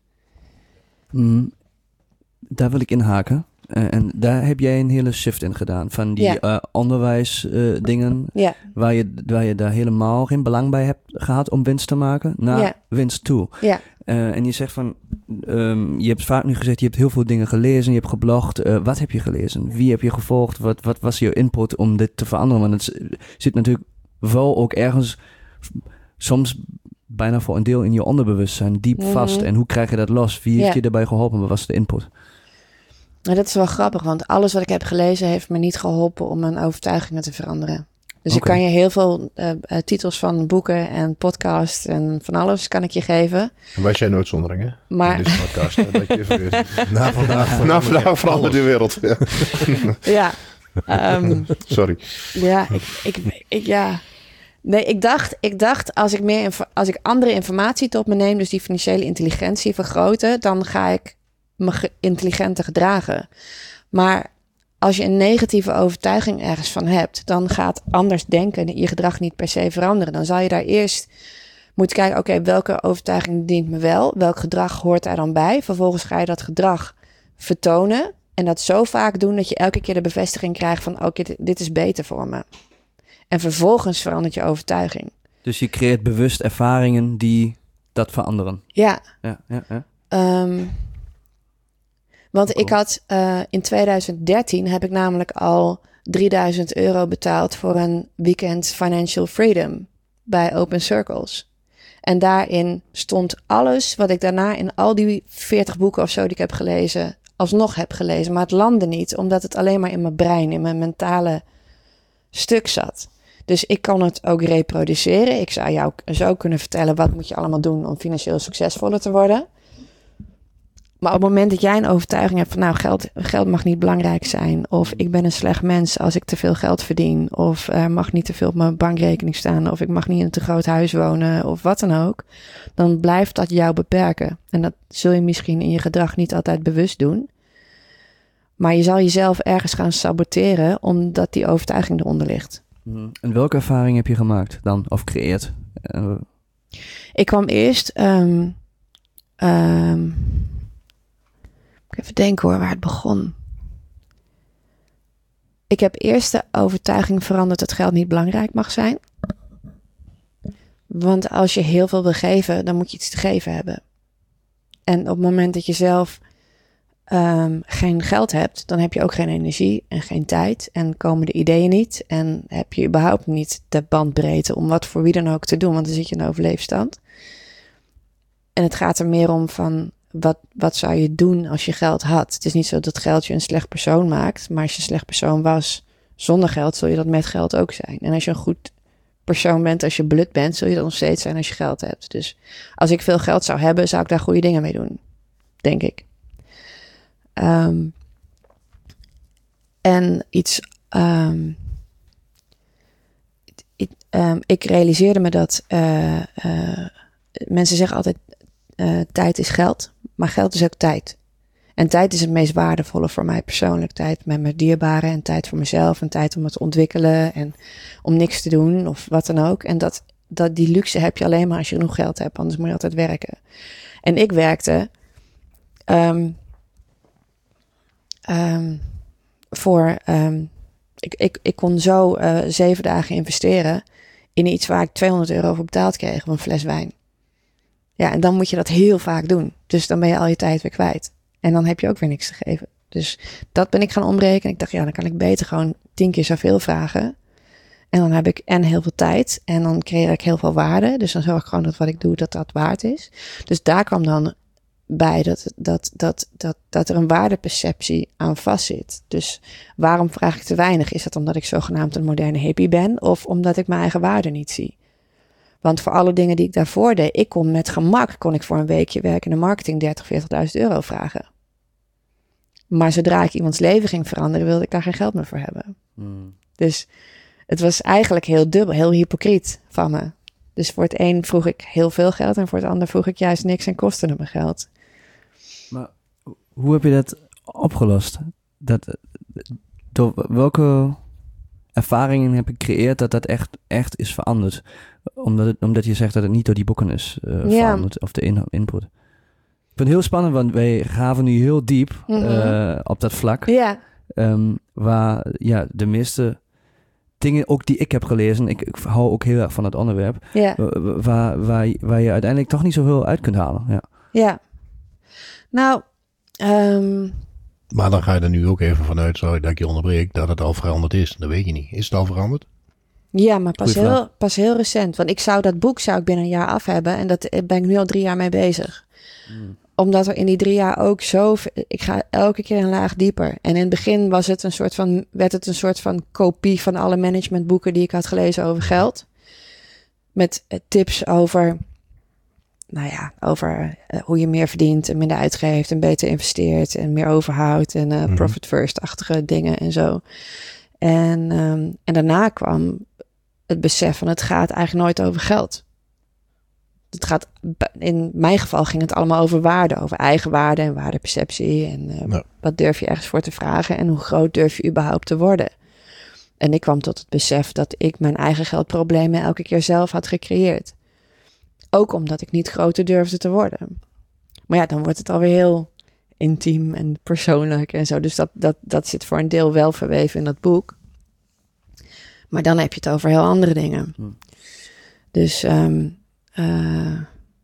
Mm, daar wil ik inhaken. Uh, en daar heb jij een hele shift in gedaan. Van die ja. uh, onderwijsdingen, uh, ja. waar, je, waar je daar helemaal geen belang bij hebt gehad om winst te maken, naar ja. winst toe. Ja. Uh, en je zegt van, um, je hebt vaak nu gezegd, je hebt heel veel dingen gelezen, je hebt geblogd. Uh, wat heb je gelezen? Wie heb je gevolgd? Wat, wat was je input om dit te veranderen? Want het zit natuurlijk wel ook ergens, soms bijna voor een deel in je onderbewustzijn, diep mm-hmm. vast. En hoe krijg je dat los? Wie heeft ja. je daarbij geholpen? Wat was de input? Nou, dat is wel grappig, want alles wat ik heb gelezen heeft me niet geholpen om mijn overtuigingen te veranderen. Dus okay. ik kan je heel veel uh, uh, titels van boeken en podcasts en van alles kan ik je geven. En wij zijn noodzondering, hè? Maar... In deze podcast, hè, dat je even weet. Na vandaag, Na vandaag verandert de wereld. Ja. ja um, Sorry. Ja, ik, ik, ik, ja. Nee, ik dacht, ik dacht als ik meer inf- als ik andere informatie tot me neem, dus die financiële intelligentie vergroten, dan ga ik me ge- intelligenter gedragen. Maar als je een negatieve overtuiging ergens van hebt, dan gaat anders denken je gedrag niet per se veranderen. Dan zal je daar eerst moeten kijken, oké, okay, welke overtuiging dient me wel? Welk gedrag hoort daar dan bij? Vervolgens ga je dat gedrag vertonen en dat zo vaak doen dat je elke keer de bevestiging krijgt van, oké, okay, dit is beter voor me. En vervolgens verandert je overtuiging. Dus je creëert bewust ervaringen die dat veranderen. Ja. Ja, ja, ja. Um, Want cool. ik had uh, in tweeduizend dertien heb ik namelijk al drieduizend euro betaald voor een weekend financial freedom bij Open Circles. En daarin stond alles wat ik daarna in al die veertig boeken of zo die ik heb gelezen, alsnog heb gelezen. Maar het landde niet, omdat het alleen maar in mijn brein, in mijn mentale stuk zat. Dus ik kan het ook reproduceren. Ik zou jou zo kunnen vertellen, wat moet je allemaal doen om financieel succesvoller te worden. Maar op het moment dat jij een overtuiging hebt van, nou, geld, geld mag niet belangrijk zijn. Of ik ben een slecht mens als ik te veel geld verdien. Of er mag niet te veel op mijn bankrekening staan. Of ik mag niet in een te groot huis wonen. Of wat dan ook. Dan blijft dat jou beperken. En dat zul je misschien in je gedrag niet altijd bewust doen. Maar je zal jezelf ergens gaan saboteren, omdat die overtuiging eronder ligt. En welke ervaring heb je gemaakt dan? Of creëerd? Uh... Ik kwam eerst... Um, um, Even denken hoor, waar het begon. Ik heb eerst de overtuiging veranderd dat geld niet belangrijk mag zijn. Want als je heel veel wil geven, dan moet je iets te geven hebben. En op het moment dat je zelf um, geen geld hebt, dan heb je ook geen energie en geen tijd. En komen de ideeën niet. En heb je überhaupt niet de bandbreedte om wat voor wie dan ook te doen. Want dan zit je in overleefstand. En het gaat er meer om van... Wat, wat zou je doen als je geld had? Het is niet zo dat geld je een slecht persoon maakt. Maar als je een slecht persoon was zonder geld, zul je dat met geld ook zijn. En als je een goed persoon bent, als je blut bent, zul je dat nog steeds zijn als je geld hebt. Dus als ik veel geld zou hebben, zou ik daar goede dingen mee doen. Denk ik. Um, en iets... Um, ik, um, ik realiseerde me dat... Uh, uh, mensen zeggen altijd... Uh, tijd is geld, maar geld is ook tijd. En tijd is het meest waardevolle voor mij persoonlijk. Tijd met mijn dierbaren en tijd voor mezelf en tijd om het te ontwikkelen en om niks te doen of wat dan ook. En dat, dat die luxe heb je alleen maar als je genoeg geld hebt, anders moet je altijd werken. En ik werkte um, um, voor, um, ik, ik, ik kon zo uh, zeven dagen investeren in iets waar ik tweehonderd euro voor betaald kreeg, voor een fles wijn. Ja, en dan moet je dat heel vaak doen. Dus dan ben je al je tijd weer kwijt. En dan heb je ook weer niks te geven. Dus dat ben ik gaan omrekenen. Ik dacht, ja, dan kan ik beter gewoon tien keer zoveel vragen. En dan heb ik en heel veel tijd. En dan creëer ik heel veel waarde. Dus dan zorg ik gewoon dat wat ik doe, dat dat waard is. Dus daar kwam dan bij dat, dat, dat, dat, dat er een waardeperceptie aan vastzit. Dus waarom vraag ik te weinig? Is dat omdat ik zogenaamd een moderne hippie ben? Of omdat ik mijn eigen waarde niet zie? Want voor alle dingen die ik daarvoor deed, ik kon met gemak, kon ik voor een weekje werken in de marketing dertig, veertigduizend euro vragen. Maar zodra ik iemands leven ging veranderen, wilde ik daar geen geld meer voor hebben. Mm. Dus het was eigenlijk heel dubbel, heel hypocriet van me. Dus voor het een vroeg ik heel veel geld en voor het ander vroeg ik juist niks en kostte het me geld. Maar hoe heb je dat opgelost? Dat, door welke ervaringen heb je gecreëerd dat dat echt, echt is veranderd? Omdat, het, omdat je zegt dat het niet door die boeken is uh, Ja. veranderd, of de in, input. Ik vind het heel spannend, want wij gaven nu heel diep Mhm. uh, op dat vlak. Ja, Um, waar ja, de meeste dingen, ook die ik heb gelezen, ik, ik hou ook heel erg van het onderwerp, ja, wa- waar, waar, waar je uiteindelijk toch niet zoveel uit kunt halen. Ja. ja. Nou, ehm, Maar dan ga je er nu ook even vanuit, sorry dat ik je onderbreek, dat het al veranderd is. Dat weet je niet. Is het al veranderd? ja, maar pas Goeie vraag. heel, pas heel recent. Want ik zou dat boek zou ik binnen een jaar af hebben en dat ben ik nu al drie jaar mee bezig. Omdat er in die drie jaar ook zo... Ik ga elke keer een laag dieper. En in het begin was het een soort van, werd het een soort van kopie van alle managementboeken die ik had gelezen over geld. Met eh, tips over, nou ja, over eh, hoe je meer verdient en minder uitgeeft en beter investeert en meer overhoudt en eh, Mhm. profit first-achtige dingen en zo. En, ehm, en daarna kwam het besef van het gaat eigenlijk nooit over geld. Het gaat, in mijn geval ging het allemaal over waarde, over eigen waarde en waardeperceptie. En uh, Ja. wat durf je ergens voor te vragen en hoe groot durf je überhaupt te worden? En ik kwam tot het besef dat ik mijn eigen geldproblemen elke keer zelf had gecreëerd. Ook omdat ik niet groter durfde te worden. Maar ja, dan wordt het alweer heel intiem en persoonlijk en zo. Dus dat, dat, dat zit voor een deel wel verweven in dat boek. Maar dan heb je het over heel andere dingen. Hmm. Dus um, uh,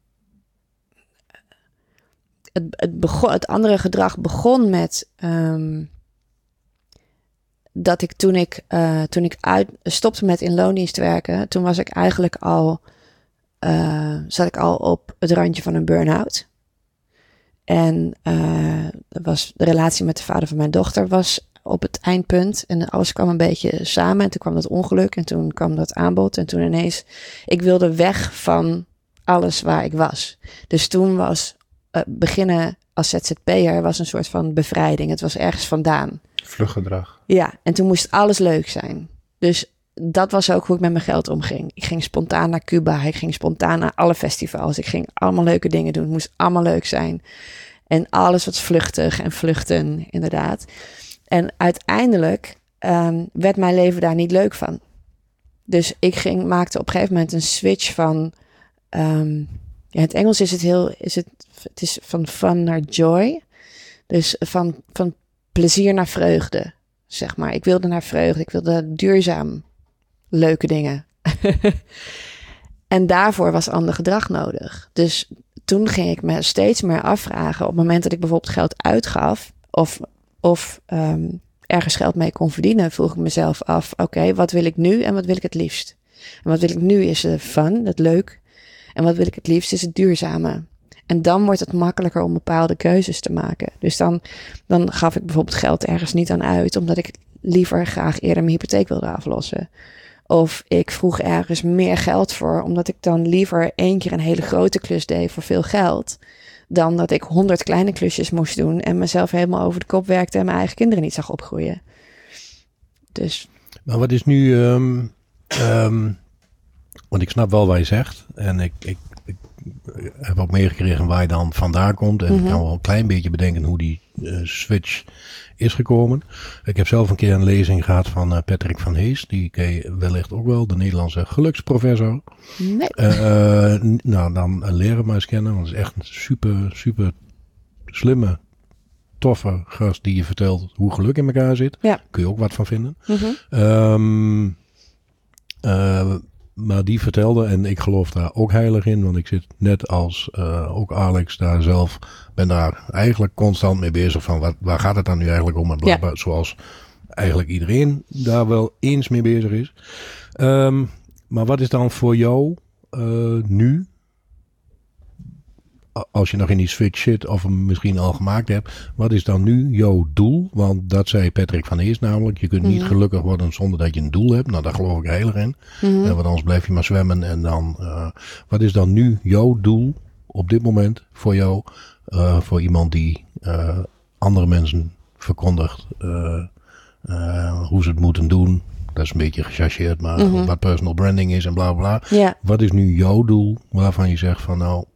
het, het, begon, het andere gedrag begon met um, dat ik toen ik, uh, toen ik uit, stopte met in loondienst werken, toen was ik eigenlijk al, uh, zat ik al op het randje van een burn-out. En uh, dat was de relatie met de vader van mijn dochter was op het eindpunt. En alles kwam een beetje samen. En toen kwam dat ongeluk. En toen kwam dat aanbod. En toen ineens... Ik wilde weg van alles waar ik was. Dus toen was uh, beginnen als Z Z P'er was een soort van bevrijding. Het was ergens vandaan. Vluggedrag. Ja, en toen moest alles leuk zijn. Dus dat was ook hoe ik met mijn geld omging. Ik ging spontaan naar Cuba. Ik ging spontaan naar alle festivals. Ik ging allemaal leuke dingen doen. Het moest allemaal leuk zijn. En alles was vluchtig en vluchten, inderdaad. En uiteindelijk um, werd mijn leven daar niet leuk van. Dus ik ging, maakte op een gegeven moment een switch van... Um, ja, in het Engels is het heel... Is het, het is van fun naar joy. Dus van, van plezier naar vreugde, zeg maar. Ik wilde naar vreugde. Ik wilde duurzaam leuke dingen. En daarvoor was ander gedrag nodig. Dus toen ging ik me steeds meer afvragen... op het moment dat ik bijvoorbeeld geld uitgaf... of, of um, ergens geld mee kon verdienen... vroeg ik mezelf af... oké, okay, wat wil ik nu en wat wil ik het liefst? En wat wil ik nu is het fun, het leuk. En wat wil ik het liefst is het duurzame. En dan wordt het makkelijker om bepaalde keuzes te maken. Dus dan, dan gaf ik bijvoorbeeld geld ergens niet aan uit... omdat ik liever graag eerder mijn hypotheek wilde aflossen... Of ik vroeg ergens meer geld voor, omdat ik dan liever één keer een hele grote klus deed voor veel geld, dan dat ik honderd kleine klusjes moest doen en mezelf helemaal over de kop werkte en mijn eigen kinderen niet zag opgroeien. Dus. Maar wat is nu, um, um, want ik snap wel wat je zegt en ik, ik, ik heb ook meegekregen waar je dan vandaan komt en mm-hmm. ik kan wel een klein beetje bedenken hoe die uh, switch is gekomen. Ik heb zelf een keer een lezing gehad van uh, Patrick van Hees. Die ken je wellicht ook wel. De Nederlandse geluksprofessor. Nee. Uh, uh, nou, dan uh, leren maar eens kennen. Want het is echt een super, super slimme, toffe gast die je vertelt hoe geluk in elkaar zit. Ja. Kun je ook wat van vinden. Mm-hmm. Um, uh, maar die vertelde, en ik geloof daar ook heilig in, want ik zit net als uh, ook Alex daar zelf, ben daar eigenlijk constant mee bezig van wat, waar gaat het dan nu eigenlijk om? En blijkbaar, ja. Zoals eigenlijk iedereen daar wel eens mee bezig is. Um, maar wat is dan voor jou uh, nu, als je nog in die switch zit of hem misschien al gemaakt hebt, wat is dan nu jouw doel? Want dat zei Patrick van Eers namelijk, je kunt niet Mm-hmm. gelukkig worden zonder dat je een doel hebt. Nou, daar geloof ik heel erg in. Mm-hmm. Uh, want anders blijf je maar zwemmen. En dan, uh, wat is dan nu jouw doel op dit moment voor jou? Uh, voor iemand die uh, andere mensen verkondigt uh, uh, hoe ze het moeten doen. Dat is een beetje gechargeerd, maar Mm-hmm. wat personal branding is en bla bla. Ja. Wat is nu jouw doel waarvan je zegt van nou,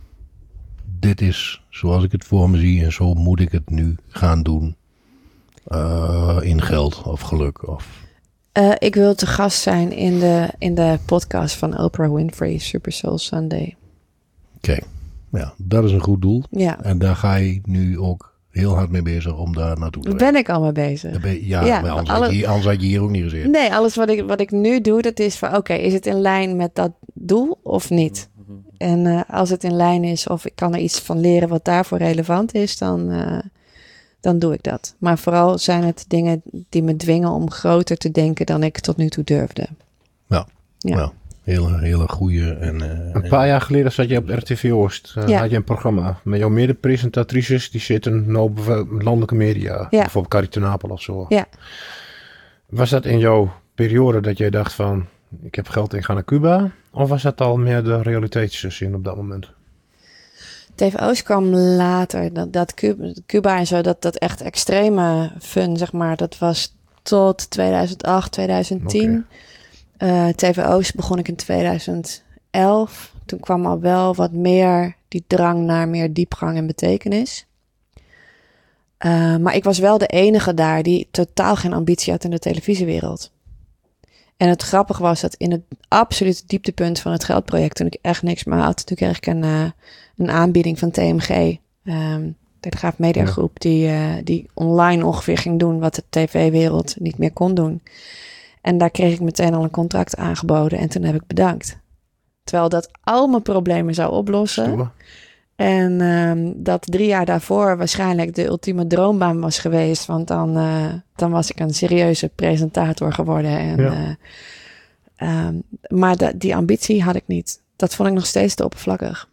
dit is zoals ik het voor me zie en zo moet ik het nu gaan doen. Uh, in geld of geluk of... Uh, ik wil te gast zijn in de, in de podcast van Oprah Winfrey, Super Soul Sunday. Oké, okay. Ja, dat is een goed doel. Ja. En daar ga je nu ook heel hard mee bezig om daar naartoe te Daar werken. ben ik al mee bezig. Daar ben je- ja, Ja, maar anders, alle- had je, hier- anders had je hier ook niet gezeten. Nee, alles wat ik, wat ik nu doe, dat is van oké, is het in lijn met dat doel of niet? En uh, als het in lijn is of ik kan er iets van leren wat daarvoor relevant is, dan, uh, dan doe ik dat. Maar vooral zijn het dingen die me dwingen om groter te denken dan ik tot nu toe durfde. Ja, Ja. Nou, hele, hele goede. En, uh, Een paar jaar geleden zat je op R T V Oost. Uh, Ja. had je een programma. Met jouw medepresentatrices, die zitten nou op landelijke media. Ja. Bijvoorbeeld Carrie ten Apel of zo. Ja. Was dat in jouw periode dat jij dacht van, ik heb geld, ik ga naar Cuba? Of was dat al meer de realiteitszin op dat moment? T V O's kwam later. Dat, dat Cuba, Cuba en zo, dat, dat echt extreme fun, zeg maar. Dat was tot tweeduizend acht, tweeduizend tien. Uh, T V O's begon ik in tweeduizend elf. Toen kwam al wel wat meer die drang naar meer diepgang en betekenis. Uh, maar ik was wel de enige daar die totaal geen ambitie had in de televisiewereld. En het grappige was dat in het absolute dieptepunt van het geldproject, toen ik echt niks meer had, toen kreeg ik een, uh, een aanbieding van T M G, um, Telegraaf Media Groep, ja. die, uh, die online ongeveer ging doen wat de tv-wereld niet meer kon doen. En daar kreeg ik meteen al een contract aangeboden en toen heb ik bedankt. Terwijl dat al mijn problemen zou oplossen. Stoer. En um, dat drie jaar daarvoor waarschijnlijk de ultieme droombaan was geweest. Want dan, uh, dan was ik een serieuze presentator geworden. En, Ja. uh, um, maar da- die ambitie had ik niet. Dat vond ik nog steeds te oppervlakkig.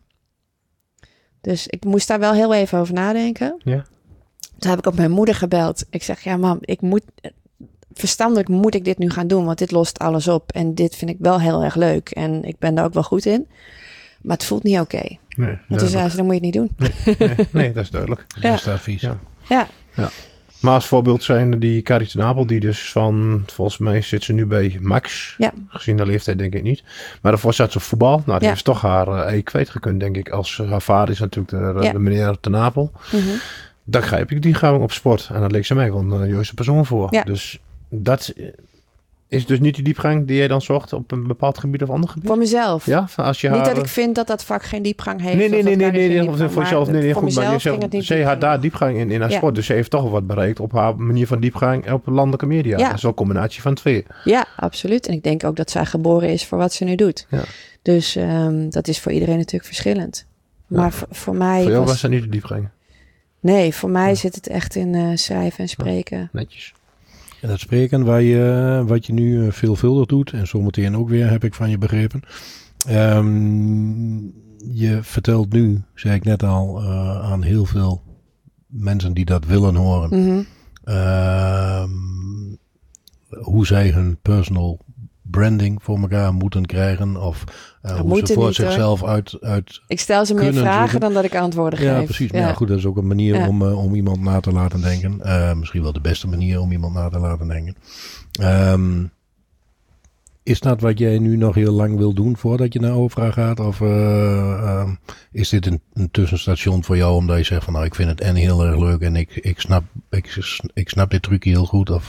Dus ik moest daar wel heel even over nadenken. Ja. Toen heb ik op mijn moeder gebeld. Ik zeg, ja mam, ik moet... verstandelijk moet ik dit nu gaan doen, want dit lost alles op. En dit vind ik wel heel erg leuk. En ik ben daar ook wel goed in. Maar het voelt niet oké. Okay. Nee, En toen zei ze, dan moet je het niet doen. nee, nee, nee, dat is duidelijk. Dat Ja. is het advies. Ja. Ja, Maar als voorbeeld zijn die Carrie ten Apel, die dus van, volgens mij zit ze nu bij Max. Ja. Gezien de leeftijd denk ik niet. Maar daarvoor zat ze op voetbal. Nou, die Ja. heeft toch haar uh, ei kwijtgekund, denk ik. Als uh, haar vader is natuurlijk de, Ja. de meneer ten Apel. mm-hmm. Dan grijp ik die gang op sport. En dat leek ze mij wel een juiste persoon voor. Ja. Dus dat is dus niet die diepgang die jij dan zocht op een bepaald gebied of ander gebied? Voor mezelf. Ja, van als je Niet haar, dat ik vind dat dat vak geen diepgang heeft. Nee, nee, of nee, dat nee, daar nee, geen nee, diepgang- voor maar jezelf, nee, nee, voor goed, maar mezelf je ging het niet zij had diepgang. daar diepgang in, in haar Ja. sport, dus ze heeft toch wel wat bereikt op haar manier van diepgang op landelijke media. Ja. Dat is wel een combinatie van twee. Ja, absoluut. En ik denk ook dat zij geboren is voor wat ze nu doet. Ja. Dus um, dat is voor iedereen natuurlijk verschillend. Maar Ja. voor, voor mij... Voor jou was- was dat niet de diepgang. Nee, voor mij Ja. zit het echt in uh, schrijven en spreken. Netjes. En dat spreken waar je, wat je nu uh, veelvuldig doet, en zometeen ook weer, heb ik van je begrepen. Um, je vertelt nu, zei ik net al, uh, aan heel veel mensen die dat willen horen, Mm-hmm. um, hoe zij hun personal branding voor elkaar moeten krijgen. Of uh, hoe moeten ze voor niet, hoor. zichzelf uit... uit Ik stel ze meer kunnen vragen zoeken. dan dat ik antwoorden geef. ja, precies. Ja. Nou, goed, dat is ook een manier Ja. om, uh, om iemand na te laten denken. Uh, misschien wel de beste manier om iemand na te laten denken. Um, is dat wat jij nu nog heel lang wil doen voordat je naar Oprah gaat? Of uh, um, is dit een, een tussenstation voor jou omdat je zegt van nou ik vind het en heel erg leuk en ik, ik, snap, ik, ik snap dit trucje heel goed? Of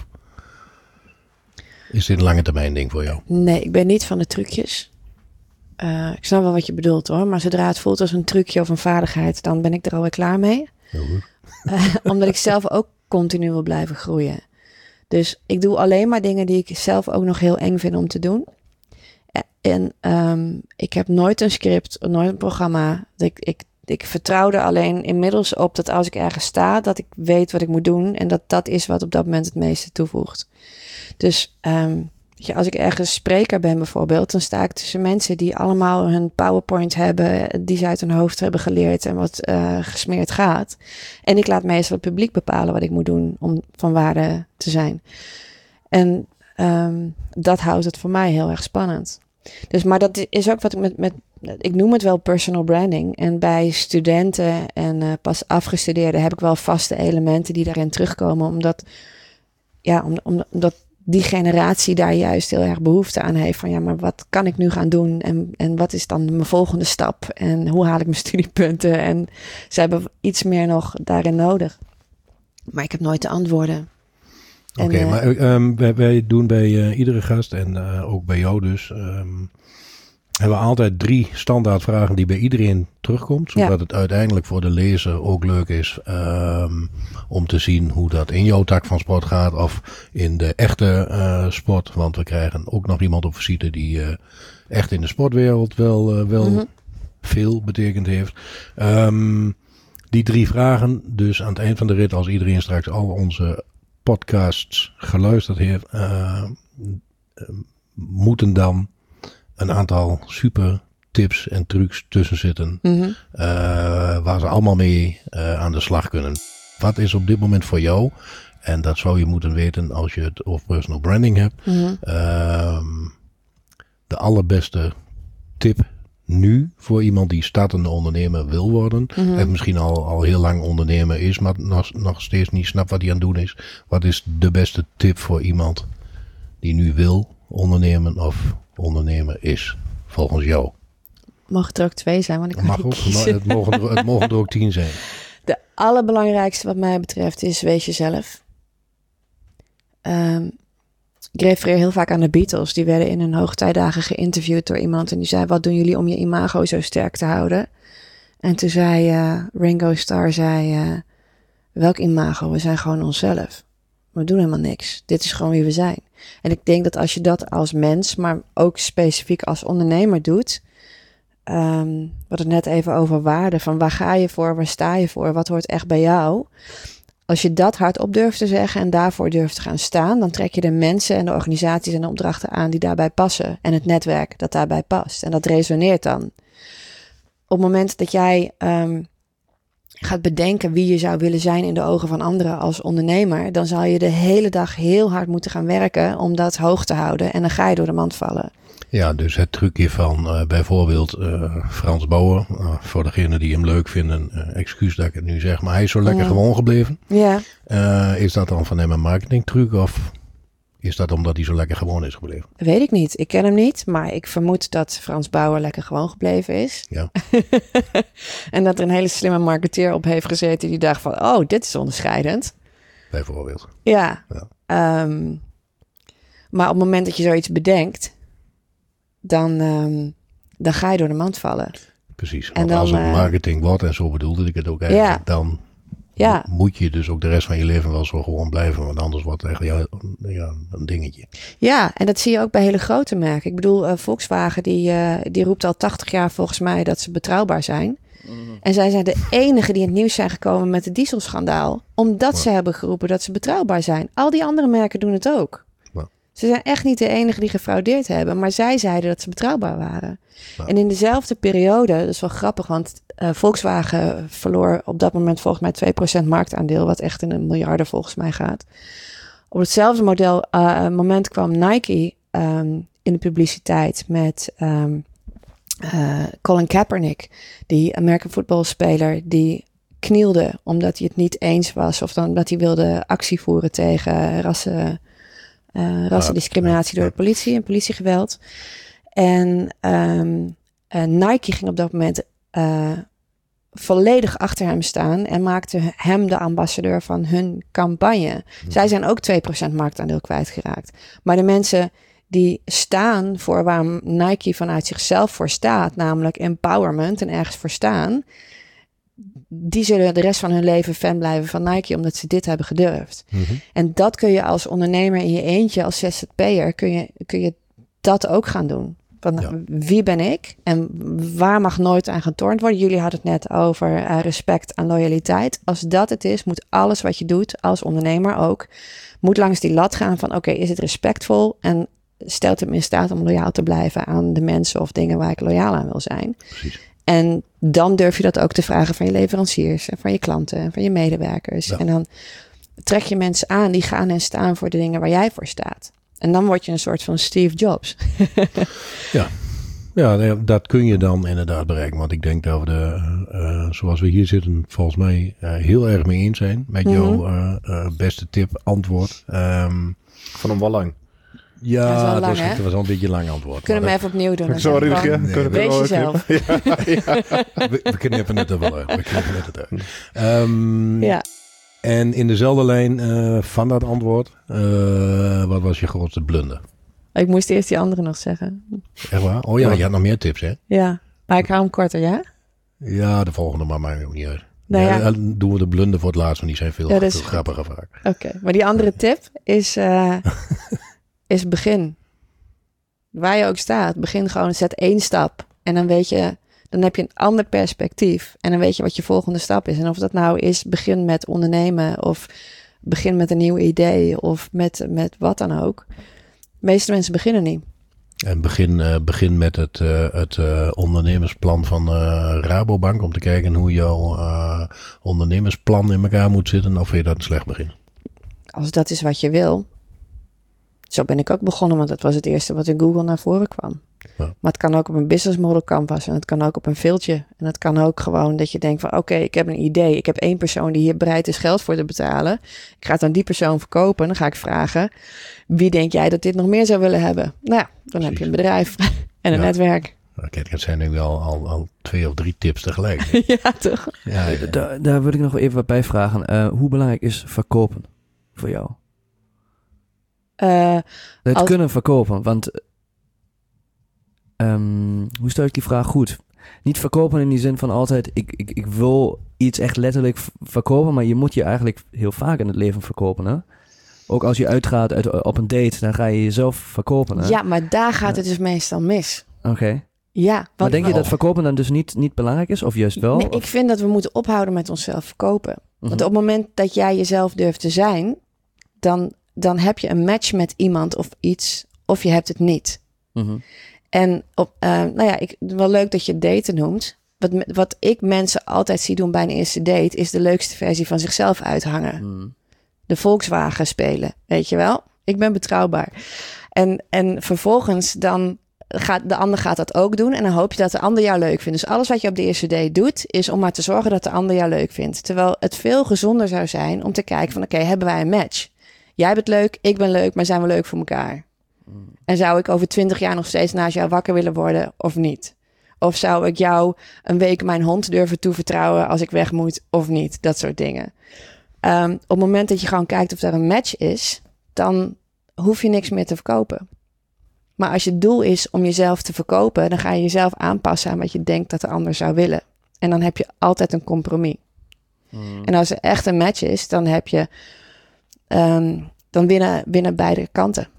is dit een lange termijn ding voor jou? Nee, ik ben niet van de trucjes. Uh, ik snap wel wat je bedoelt hoor. Maar zodra het voelt als een trucje of een vaardigheid, dan ben ik er alweer klaar mee. Heel goed. Uh, omdat ik zelf ook continu wil blijven groeien. Dus ik doe alleen maar dingen die ik zelf ook nog heel eng vind om te doen. En um, ik heb nooit een script, nooit een programma. Ik, ik, ik vertrouw er alleen inmiddels op dat als ik ergens sta, dat ik weet wat ik moet doen. En dat dat is wat op dat moment het meeste toevoegt. Dus um, Weet je, als ik ergens spreker ben bijvoorbeeld, dan sta ik tussen mensen die allemaal hun PowerPoint hebben, die ze uit hun hoofd hebben geleerd en wat uh, gesmeerd gaat. En ik laat meestal het publiek bepalen wat ik moet doen om van waarde te zijn. En um, dat houdt het voor mij heel erg spannend. Dus, maar dat is ook wat ik met, met ik noem het wel personal branding. En bij studenten en uh, pas afgestudeerden heb ik wel vaste elementen die daarin terugkomen, omdat, ja, om, om, omdat die generatie daar juist heel erg behoefte aan heeft. Van ja, maar wat kan ik nu gaan doen? En, en wat is dan mijn volgende stap? En hoe haal ik mijn studiepunten? En ze hebben iets meer nog daarin nodig. Maar ik heb nooit de antwoorden. Oké, okay, uh, maar um, wij, wij doen bij uh, iedere gast en uh, ook bij jou dus, um, hebben we altijd drie standaard vragen die bij iedereen terugkomt. Zodat ja. het uiteindelijk voor de lezer ook leuk is um, om te zien hoe dat in jouw tak van sport gaat of in de echte uh, sport. Want we krijgen ook nog iemand op visite die uh, echt in de sportwereld wel, uh, wel mm-hmm. veel betekend heeft. Um, die drie vragen, dus aan het eind van de rit, als iedereen straks al onze podcasts geluisterd heeft, uh, uh, moeten dan een aantal super tips en trucs tussen zitten. Mm-hmm. Uh, waar ze allemaal mee uh, aan de slag kunnen. Wat is op dit moment voor jou? En dat zou je moeten weten als je het over personal branding hebt. Mm-hmm. Uh, de allerbeste tip nu voor iemand die startende ondernemer wil worden. Mm-hmm. En misschien al, al heel lang ondernemer is, maar nog, nog steeds niet snapt wat hij aan het doen is. Wat is de beste tip voor iemand die nu wil ondernemen of ondernemer is, volgens jou? Mag het er ook twee zijn, want ik kan mag niet ook, kiezen. Het mogen, er, het mogen er ook tien zijn. De allerbelangrijkste wat mij betreft is wees jezelf. Um, ik refereer heel vaak aan de Beatles. Die werden in hun hoogtijdagen geïnterviewd door iemand en die zei, wat doen jullie om je imago zo sterk te houden? En toen zei uh, Ringo Starr, zei, uh, welk imago? We zijn gewoon onszelf. We doen helemaal niks. Dit is gewoon wie we zijn. En ik denk dat als je dat als mens, maar ook specifiek als ondernemer doet, um, we hadden het net even over waarde, van waar ga je voor, waar sta je voor, wat hoort echt bij jou? Als je dat hardop durft te zeggen en daarvoor durft te gaan staan, dan trek je de mensen en de organisaties en de opdrachten aan die daarbij passen. En het netwerk dat daarbij past. En dat resoneert dan. Op het moment dat jij um, gaat bedenken wie je zou willen zijn in de ogen van anderen als ondernemer, dan zal je de hele dag heel hard moeten gaan werken om dat hoog te houden. En dan ga je door de mand vallen. Ja, dus het trucje van uh, bijvoorbeeld uh, Frans Bauer, uh, voor degenen die hem leuk vinden, uh, excuus dat ik het nu zeg, maar hij is zo lekker mm. gewoon gebleven. Ja. Uh, is dat dan van hem een marketingtruc of is dat omdat hij zo lekker gewoon is gebleven? Weet ik niet. Ik ken hem niet, maar ik vermoed dat Frans Bauer lekker gewoon gebleven is. Ja. En dat er een hele slimme marketeer op heeft gezeten die dacht van, oh, dit is onderscheidend. Bijvoorbeeld. Ja. ja. Um, maar op het moment dat je zoiets bedenkt, Dan, um, dan ga je door de mand vallen. Precies, want dan, als het marketing wordt, en zo bedoelde ik het ook eigenlijk, ja. dan ja. moet je dus ook de rest van je leven wel zo gewoon blijven, want anders wordt het echt ja, ja, een dingetje. Ja, en dat zie je ook bij hele grote merken. Ik bedoel, uh, Volkswagen, die, uh, die roept al tachtig jaar volgens mij dat ze betrouwbaar zijn. Mm. En zij zijn de enige die in het nieuws zijn gekomen met het dieselschandaal, omdat ja. ze hebben geroepen dat ze betrouwbaar zijn. Al die andere merken doen het ook. Ze zijn echt niet de enige die gefraudeerd hebben, maar zij zeiden dat ze betrouwbaar waren. Ja. En in dezelfde periode, dat is wel grappig, want uh, Volkswagen verloor op dat moment volgens mij twee procent marktaandeel, wat echt in een miljarden volgens mij gaat. Op hetzelfde model, uh, moment kwam Nike um, in de publiciteit met um, uh, Colin Kaepernick, die American voetbalspeler, die knielde omdat hij het niet eens was of dan dat hij wilde actie voeren tegen rassen. Uh, rassendiscriminatie door de politie en politiegeweld. En um, uh, Nike ging op dat moment uh, volledig achter hem staan en maakte hem de ambassadeur van hun campagne. Hmm. Zij zijn ook twee procent marktaandeel kwijtgeraakt. Maar de mensen die staan voor waar Nike vanuit zichzelf voor staat, namelijk empowerment en ergens voor staan, die zullen de rest van hun leven fan blijven van Nike, omdat ze dit hebben gedurfd. Mm-hmm. En dat kun je als ondernemer in je eentje, als Z Z P'er, kun je, kun je dat ook gaan doen. Van ja. Wie ben ik en waar mag nooit aan getornd worden? Jullie hadden het net over uh, respect en loyaliteit. Als dat het is, moet alles wat je doet als ondernemer ook, moet langs die lat gaan van oké, okay, is het respectvol en stelt het me in staat om loyaal te blijven aan de mensen of dingen waar ik loyaal aan wil zijn. Precies. En dan durf je dat ook te vragen van je leveranciers en van je klanten en van je medewerkers. Ja. En dan trek je mensen aan die gaan en staan voor de dingen waar jij voor staat. En dan word je een soort van Steve Jobs. Ja. Ja, nee, dat kun je dan inderdaad bereiken. Want ik denk dat we, de, uh, zoals we hier zitten, volgens mij uh, heel erg mee eens zijn. Met Mm-hmm. jouw uh, uh, beste tip, antwoord. Um, Van hem wel lang. ja, Dat is wel het, lang, was, hè? het was al een beetje lang antwoord. Kunnen we maar hem even opnieuw doen? Dan Zo, zeg ik Rutger? gewoon, Nee, Kunnen we Wees wel jezelf. dat- we, we knippen het er wel uit. We knippen het eruit. Um, Ja. En in dezelfde lijn uh, van dat antwoord, uh, wat was je grootste blunder? Ik moest eerst die andere nog zeggen. Echt waar? Oh ja, je had nog meer tips, hè? Ja, maar ik hou hem korter, ja? Ja, de volgende maar maakt ook niet uit. Nou ja. Ja, dan doen we de blunder voor het laatst, want die zijn veel, Ja, dat is veel goed. grappiger vaak. Oké, maar die andere tip is, uh, is begin. Waar je ook staat, begin gewoon, zet één stap. En dan weet je, dan heb je een ander perspectief. En dan weet je wat je volgende stap is. En of dat nou is, begin met ondernemen of begin met een nieuw idee of met, met wat dan ook. De meeste mensen beginnen niet. En begin, uh, begin met het, uh, het uh, ondernemersplan van uh, Rabobank. Om te kijken hoe jouw uh, ondernemersplan in elkaar moet zitten. Of vind je dat een slecht begin? Als dat is wat je wil. Zo ben ik ook begonnen, want dat was het eerste wat in Google naar voren kwam. Ja. Maar het kan ook op een business model canvas en het kan ook op een filtje. En het kan ook gewoon dat je denkt van oké, okay, ik heb een idee. Ik heb één persoon die hier bereid is geld voor te betalen. Ik ga het aan die persoon verkopen. Dan ga ik vragen, wie denk jij dat dit nog meer zou willen hebben? Nou, dan Precies. heb je een bedrijf en een Ja. netwerk. Kijk, het zijn nu al, al, al twee of drie tips tegelijk. Ja, toch? Ja, ja. Daar, daar wil ik nog even wat bij vragen. Uh, hoe belangrijk is verkopen voor jou? Uh, Het Als- kunnen verkopen, want um, hoe stel ik die vraag goed? Niet verkopen in die zin van altijd, ik, ik, ik wil iets echt letterlijk v- verkopen, maar je moet je eigenlijk heel vaak in het leven verkopen, hè? Ook als je uitgaat uit, op een date, dan ga je jezelf verkopen, hè? ja, maar daar gaat het dus meestal mis. Oké. Okay. Ja, want Maar denk je wel- dat verkopen dan dus niet, niet belangrijk is, of juist wel? Nee, Of- ik vind dat we moeten ophouden met onszelf verkopen. Mhm. Want op het moment dat jij jezelf durft te zijn, dan, dan heb je een match met iemand of iets, of je hebt het niet. Mhm. En op, uh, nou ja, ik, wel leuk dat je daten noemt. Wat, me- wat ik mensen altijd zie doen bij een eerste date, is de leukste versie van zichzelf uithangen. Mhm. De Volkswagen spelen, weet je wel? Ik ben betrouwbaar. En, en vervolgens dan gaat de ander gaat dat ook doen en dan hoop je dat de ander jou leuk vindt. Dus alles wat je op de eerste date doet, is om maar te zorgen dat de ander jou leuk vindt. Terwijl het veel gezonder zou zijn om te kijken van oké, okay, hebben wij een match? Jij bent leuk, ik ben leuk, maar zijn we leuk voor elkaar? En zou ik over twintig jaar nog steeds naast jou wakker willen worden of niet? Of zou ik jou een week mijn hond durven toevertrouwen als ik weg moet of niet? Dat soort dingen. Um, op het moment dat je gewoon kijkt of er een match is, dan hoef je niks meer te verkopen. Maar als je doel is om jezelf te verkopen, dan ga je jezelf aanpassen aan wat je denkt dat de ander zou willen. En dan heb je altijd een compromis. Mhm. En als er echt een match is, dan heb je, um, dan winnen, winnen beide kanten.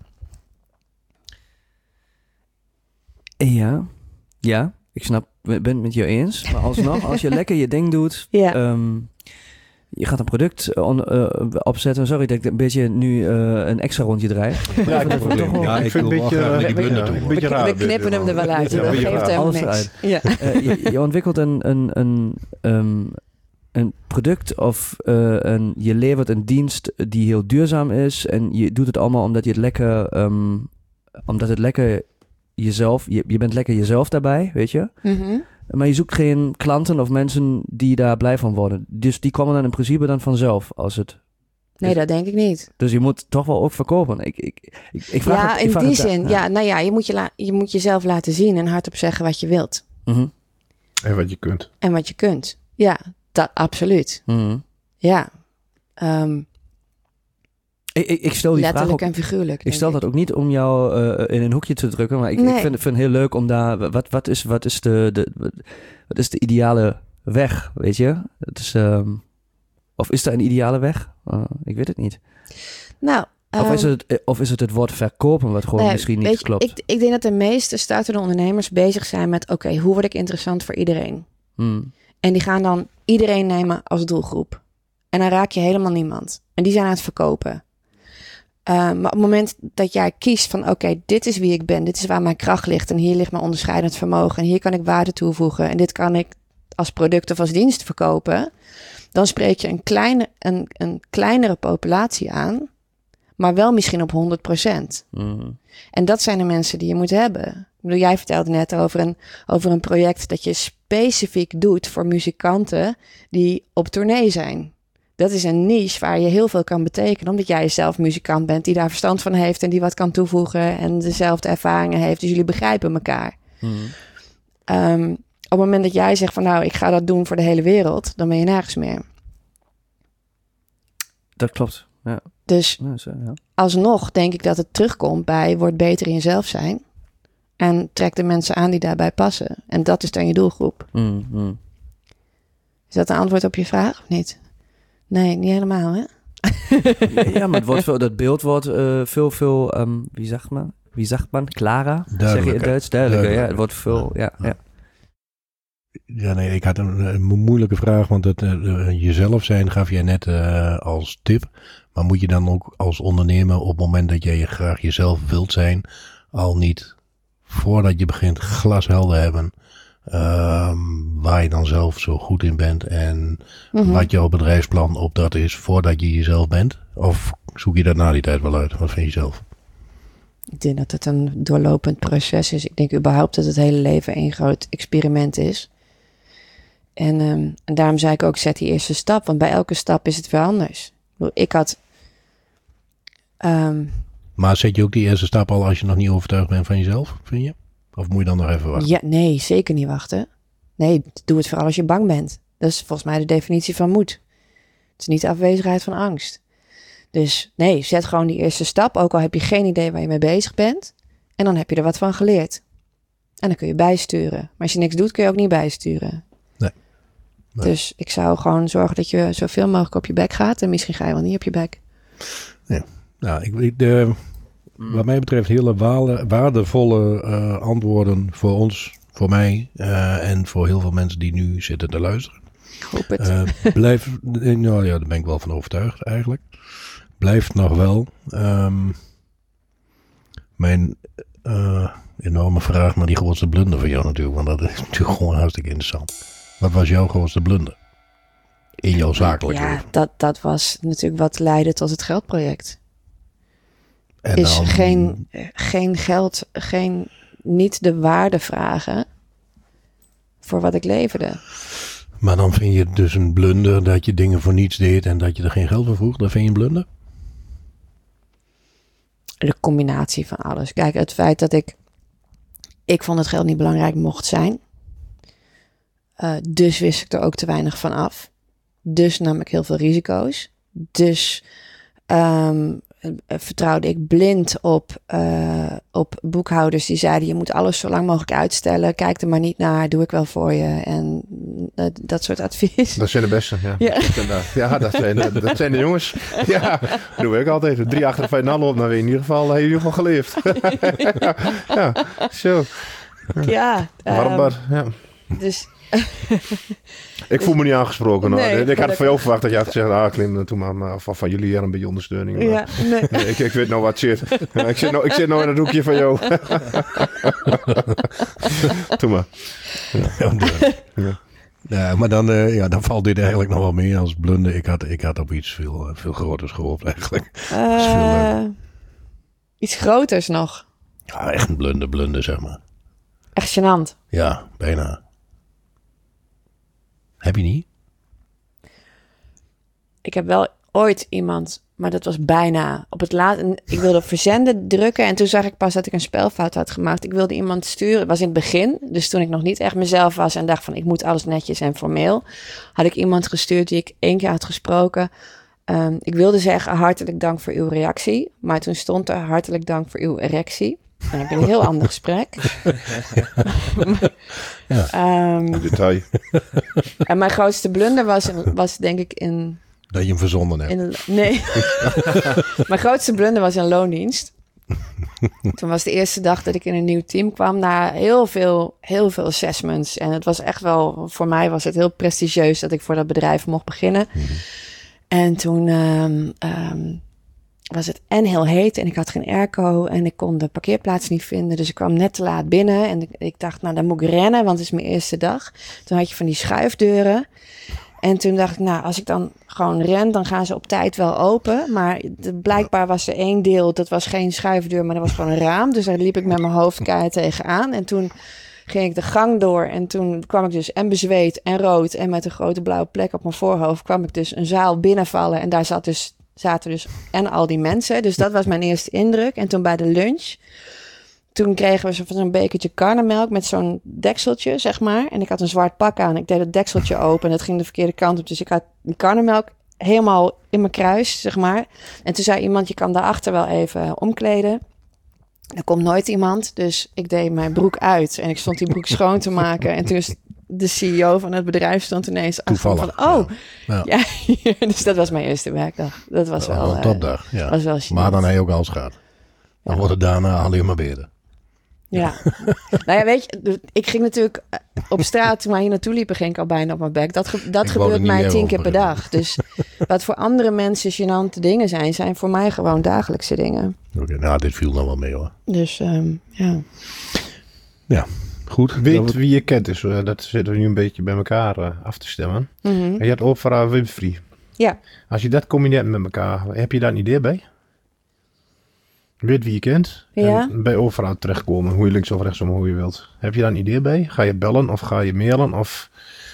Ja, ja, ik snap, ik ben het met je eens. Maar alsnog, als je lekker je ding doet, Ja. um, je gaat een product on, uh, opzetten. Sorry dat ik een beetje nu uh, een extra rondje draai. Ja, ik, dat vind, toch wel- Ja, ik ik vind een wil wel beetje, graag naar die eh, blunder ja, toe, een hoor. beetje we, raar. we dit, knippen dit hem er wel uit. Ja, Dat een beetje geeft raar. helemaal Alles niks. Ja. Uh, je, je ontwikkelt een, een, een, um, een product of uh, een, je levert een dienst die heel duurzaam is. En je doet het allemaal omdat je het lekker, um, omdat het lekker jezelf, je, je bent lekker jezelf daarbij, weet je. Mm-hmm. Maar je zoekt geen klanten of mensen die daar blij van worden. Dus die komen dan in principe dan vanzelf als het. Nee, dat denk ik niet. Dus je moet toch wel ook verkopen. Ik, ik, ik, ik vraag Ja, het, ik in vraag die het daar- zin. Ja, nou ja, je moet, je, la- je moet jezelf laten zien en hardop zeggen wat je wilt. Mhm, En wat je kunt. En wat je kunt. Ja, dat absoluut. mhm. Ja. Um, Ik, ik, ik stel die vraag letterlijk ook. en figuurlijk. Ik denk stel dat ook niet om jou uh, in een hoekje te drukken, maar ik, Nee. ik vind, vind het heel leuk om daar. Wat, wat, is, wat, is, de, de, wat is de ideale weg? Weet je? Het is, um, of is er een ideale weg? Uh, ik weet het niet. Nou, Of, um, is het, of is het het woord verkopen wat gewoon nee, misschien niet weet je, klopt? Ik, ik denk dat de meeste startende ondernemers bezig zijn met... oké, okay, hoe word ik interessant voor iedereen? Hmm. En die gaan dan iedereen nemen als doelgroep. En dan raak je helemaal niemand. En die zijn aan het verkopen. maar op het moment dat jij kiest van... oké, okay, dit is wie ik ben, dit is waar mijn kracht ligt... en hier ligt mijn onderscheidend vermogen... en hier kan ik waarde toevoegen... en dit kan ik als product of als dienst verkopen... dan spreek je een, kleine, een, een kleinere populatie aan... maar wel misschien op honderd procent. Mm. En dat zijn de mensen die je moet hebben. Ik bedoel, jij vertelde net over een, over een project... dat je specifiek doet voor muzikanten die op tournee zijn... Dat is een niche waar je heel veel kan betekenen. Omdat jij zelf muzikant bent die daar verstand van heeft. En die wat kan toevoegen. En dezelfde ervaringen heeft. Dus jullie begrijpen elkaar. Mm. Um, op het moment dat jij zegt van nou ik ga dat doen voor de hele wereld. Dan ben je nergens meer. Dat klopt. Ja. Dus ja, zo, ja. alsnog denk ik dat het terugkomt bij word beter in jezelf zijn. En trek de mensen aan die daarbij passen. En dat is dan je doelgroep. Mm, mm. Is dat een antwoord op je vraag of niet? Nee, niet helemaal, hè? Nee, ja, maar het wordt veel, dat beeld wordt uh, veel, veel, um, wie zegt man? Wie zegt man? Klarer? Zeg je in Duits? Duidelijker, ja. Het wordt veel, ja. Ja, ja. ja nee, ik had een, een moeilijke vraag, want het uh, jezelf zijn gaf jij net uh, als tip. Maar moet je dan ook als ondernemer op het moment dat jij graag jezelf wilt zijn, al niet, voordat je begint, glashelder hebben... Uh, waar je dan zelf zo goed in bent en mm-hmm. wat jouw bedrijfsplan opdracht is voordat je jezelf bent? Of zoek je dat na die tijd wel uit? Wat vind je zelf? Ik denk dat het een doorlopend proces is. Ik denk überhaupt dat het hele leven een groot experiment is. En, um, en daarom zei ik ook, zet die eerste stap. Want bij elke stap is het weer anders. Ik bedoel, ik had... Um, maar zet je ook die eerste stap al als je nog niet overtuigd bent van jezelf, vind je? Of moet je dan nog even wachten? Ja, nee, zeker niet wachten. Nee, doe het vooral als je bang bent. Dat is volgens mij de definitie van moed. Het is niet de afwezigheid van angst. Dus nee, zet gewoon die eerste stap. Ook al heb je geen idee waar je mee bezig bent. En dan heb je er wat van geleerd. En dan kun je bijsturen. Maar als je niks doet, kun je ook niet bijsturen. Nee. nee. Dus ik zou gewoon zorgen dat je zoveel mogelijk op je bek gaat. En misschien ga je wel niet op je bek. Ja, nou, ik... ik de... Wat mij betreft hele waarde, waardevolle uh, antwoorden voor ons, voor mij uh, en voor heel veel mensen die nu zitten te luisteren. Ik hoop het. Uh, blijf, nou ja, daar ben ik wel van overtuigd eigenlijk. Blijft nog wel. Um, mijn uh, enorme vraag naar die grootste blunder van jou natuurlijk, want dat is natuurlijk gewoon hartstikke interessant. Wat was jouw grootste blunder in jouw zakelijk ja, leven? Ja, dat, dat was natuurlijk wat leidde tot het geldproject. En is dan, geen, geen geld, geen, niet de waarde vragen voor wat ik leverde. Maar dan vind je het dus een blunder dat je dingen voor niets deed en dat je er geen geld voor vroeg. Dat vind je een blunder? De combinatie van alles. Kijk, het feit dat ik, ik vond het geld niet belangrijk mocht zijn. Uh, dus wist ik er ook te weinig van af. Dus nam ik heel veel risico's. Dus um, vertrouwde ik blind op, uh, op boekhouders die zeiden je moet alles zo lang mogelijk uitstellen. Kijk er maar niet naar, doe ik wel voor je. En uh, dat soort advies. Dat zijn de beste, ja. Ja, ja dat, zijn de, dat zijn de jongens. Ja, dat doe ik altijd. Drie achter de feiten aanloop, dan weet je in ieder geval, heb je in ieder geval geleefd. ja, ja, zo. Ja. Waarom um, ja. Dus... ik voel me niet aangesproken. Nee, ik had van jou verwacht dat je had gezegd, ah Klim, toen maar, maar van, van jullie hier een beetje ondersteuning. Maar, ja, nee. nee, ik, ik weet nou wat zit. ik, zit nou, ik zit nou in het hoekje van jou. Toen maar. Ja. Ja. Ja, maar dan, uh, ja, dan valt dit eigenlijk nog wel mee als blunder. Ik had, ik had op iets veel, uh, veel groters gehoopt eigenlijk. Uh, veel, uh, iets groters nog? Ja, echt een blunder, blunder zeg maar. Echt gênant? Ja, bijna. Heb je niet? Ik heb wel ooit iemand, maar dat was bijna op het laatste. Ik wilde op verzenden drukken en toen zag ik pas dat ik een spelfout had gemaakt. Ik wilde iemand sturen, het was in het begin, dus toen ik nog niet echt mezelf was en dacht van ik moet alles netjes en formeel, had ik iemand gestuurd die ik één keer had gesproken. Um, ik wilde zeggen hartelijk dank voor uw reactie, maar toen stond er hartelijk dank voor uw erectie. En dan heb je een heel ander gesprek. Ja. Um, Detail. En mijn grootste blunder was, in, was denk ik in... Dat je hem verzonnen hebt. In, nee. Mijn grootste blunder was in loondienst. Toen was de eerste dag dat ik in een nieuw team kwam. Na heel veel, heel veel assessments. En het was echt wel... Voor mij was het heel prestigieus dat ik voor dat bedrijf mocht beginnen. Mm-hmm. En toen... Um, um, was het en heel heet en ik had geen airco en ik kon de parkeerplaats niet vinden. Dus ik kwam net te laat binnen en ik, ik dacht, nou dan moet ik rennen, want het is mijn eerste dag. Toen had je van die schuifdeuren. En toen dacht ik, nou als ik dan gewoon ren, dan gaan ze op tijd wel open. Maar de, blijkbaar was er één deel, dat was geen schuifdeur, maar dat was gewoon een raam. Dus daar liep ik met mijn hoofd keihard tegenaan. En toen ging ik de gang door en toen kwam ik dus en bezweet en rood en met een grote blauwe plek op mijn voorhoofd kwam ik dus een zaal binnenvallen en daar zat dus, zaten dus en al die mensen. Dus dat was mijn eerste indruk. En toen bij de lunch, toen kregen we zo- zo'n bekertje karnemelk met zo'n dekseltje, zeg maar. En ik had een zwart pak aan. Ik deed het dekseltje open en het ging de verkeerde kant op. Dus ik had die karnemelk helemaal in mijn kruis, zeg maar. En toen zei iemand, je kan daarachter wel even omkleden. Er komt nooit iemand, dus ik deed mijn broek uit en ik stond die broek schoon te maken. En toen is de C E O van het bedrijf stond ineens achter me Toevallig. van, oh, Ja. ja. Dus dat was mijn eerste werkdag. Dat was wel, een eh, topdag. Ja. was wel Maar dan gênant. heb je ook alles gehad. Dan Ja. wordt het daarna alleen maar beter. Ja. Nou ja, weet je, dus ik ging natuurlijk eh, op straat, toen wij hier naartoe liepen, ging ik al bijna op mijn bek. Dat, ge- dat Ik wou gebeurt er niet mij meer tien keer over per hebben. dag. Dus wat voor andere mensen gênante dingen zijn, zijn voor mij gewoon dagelijkse dingen. Oké, nou, dit viel nog wel mee hoor. Dus ehm, ja. Goed. Weet Dat- wie je kent, dus eh, dat zitten we nu een beetje bij elkaar eh, af te stemmen. Mhm. En je had Oprah Winfrey. Ja. Als je dat combineert met elkaar, heb je daar een idee bij? Weet wie je kent. Ja. En bij Oprah terechtkomen, hoe je links of rechtsom, hoe je wilt. Heb je daar een idee bij? Ga je bellen of ga je mailen? Of...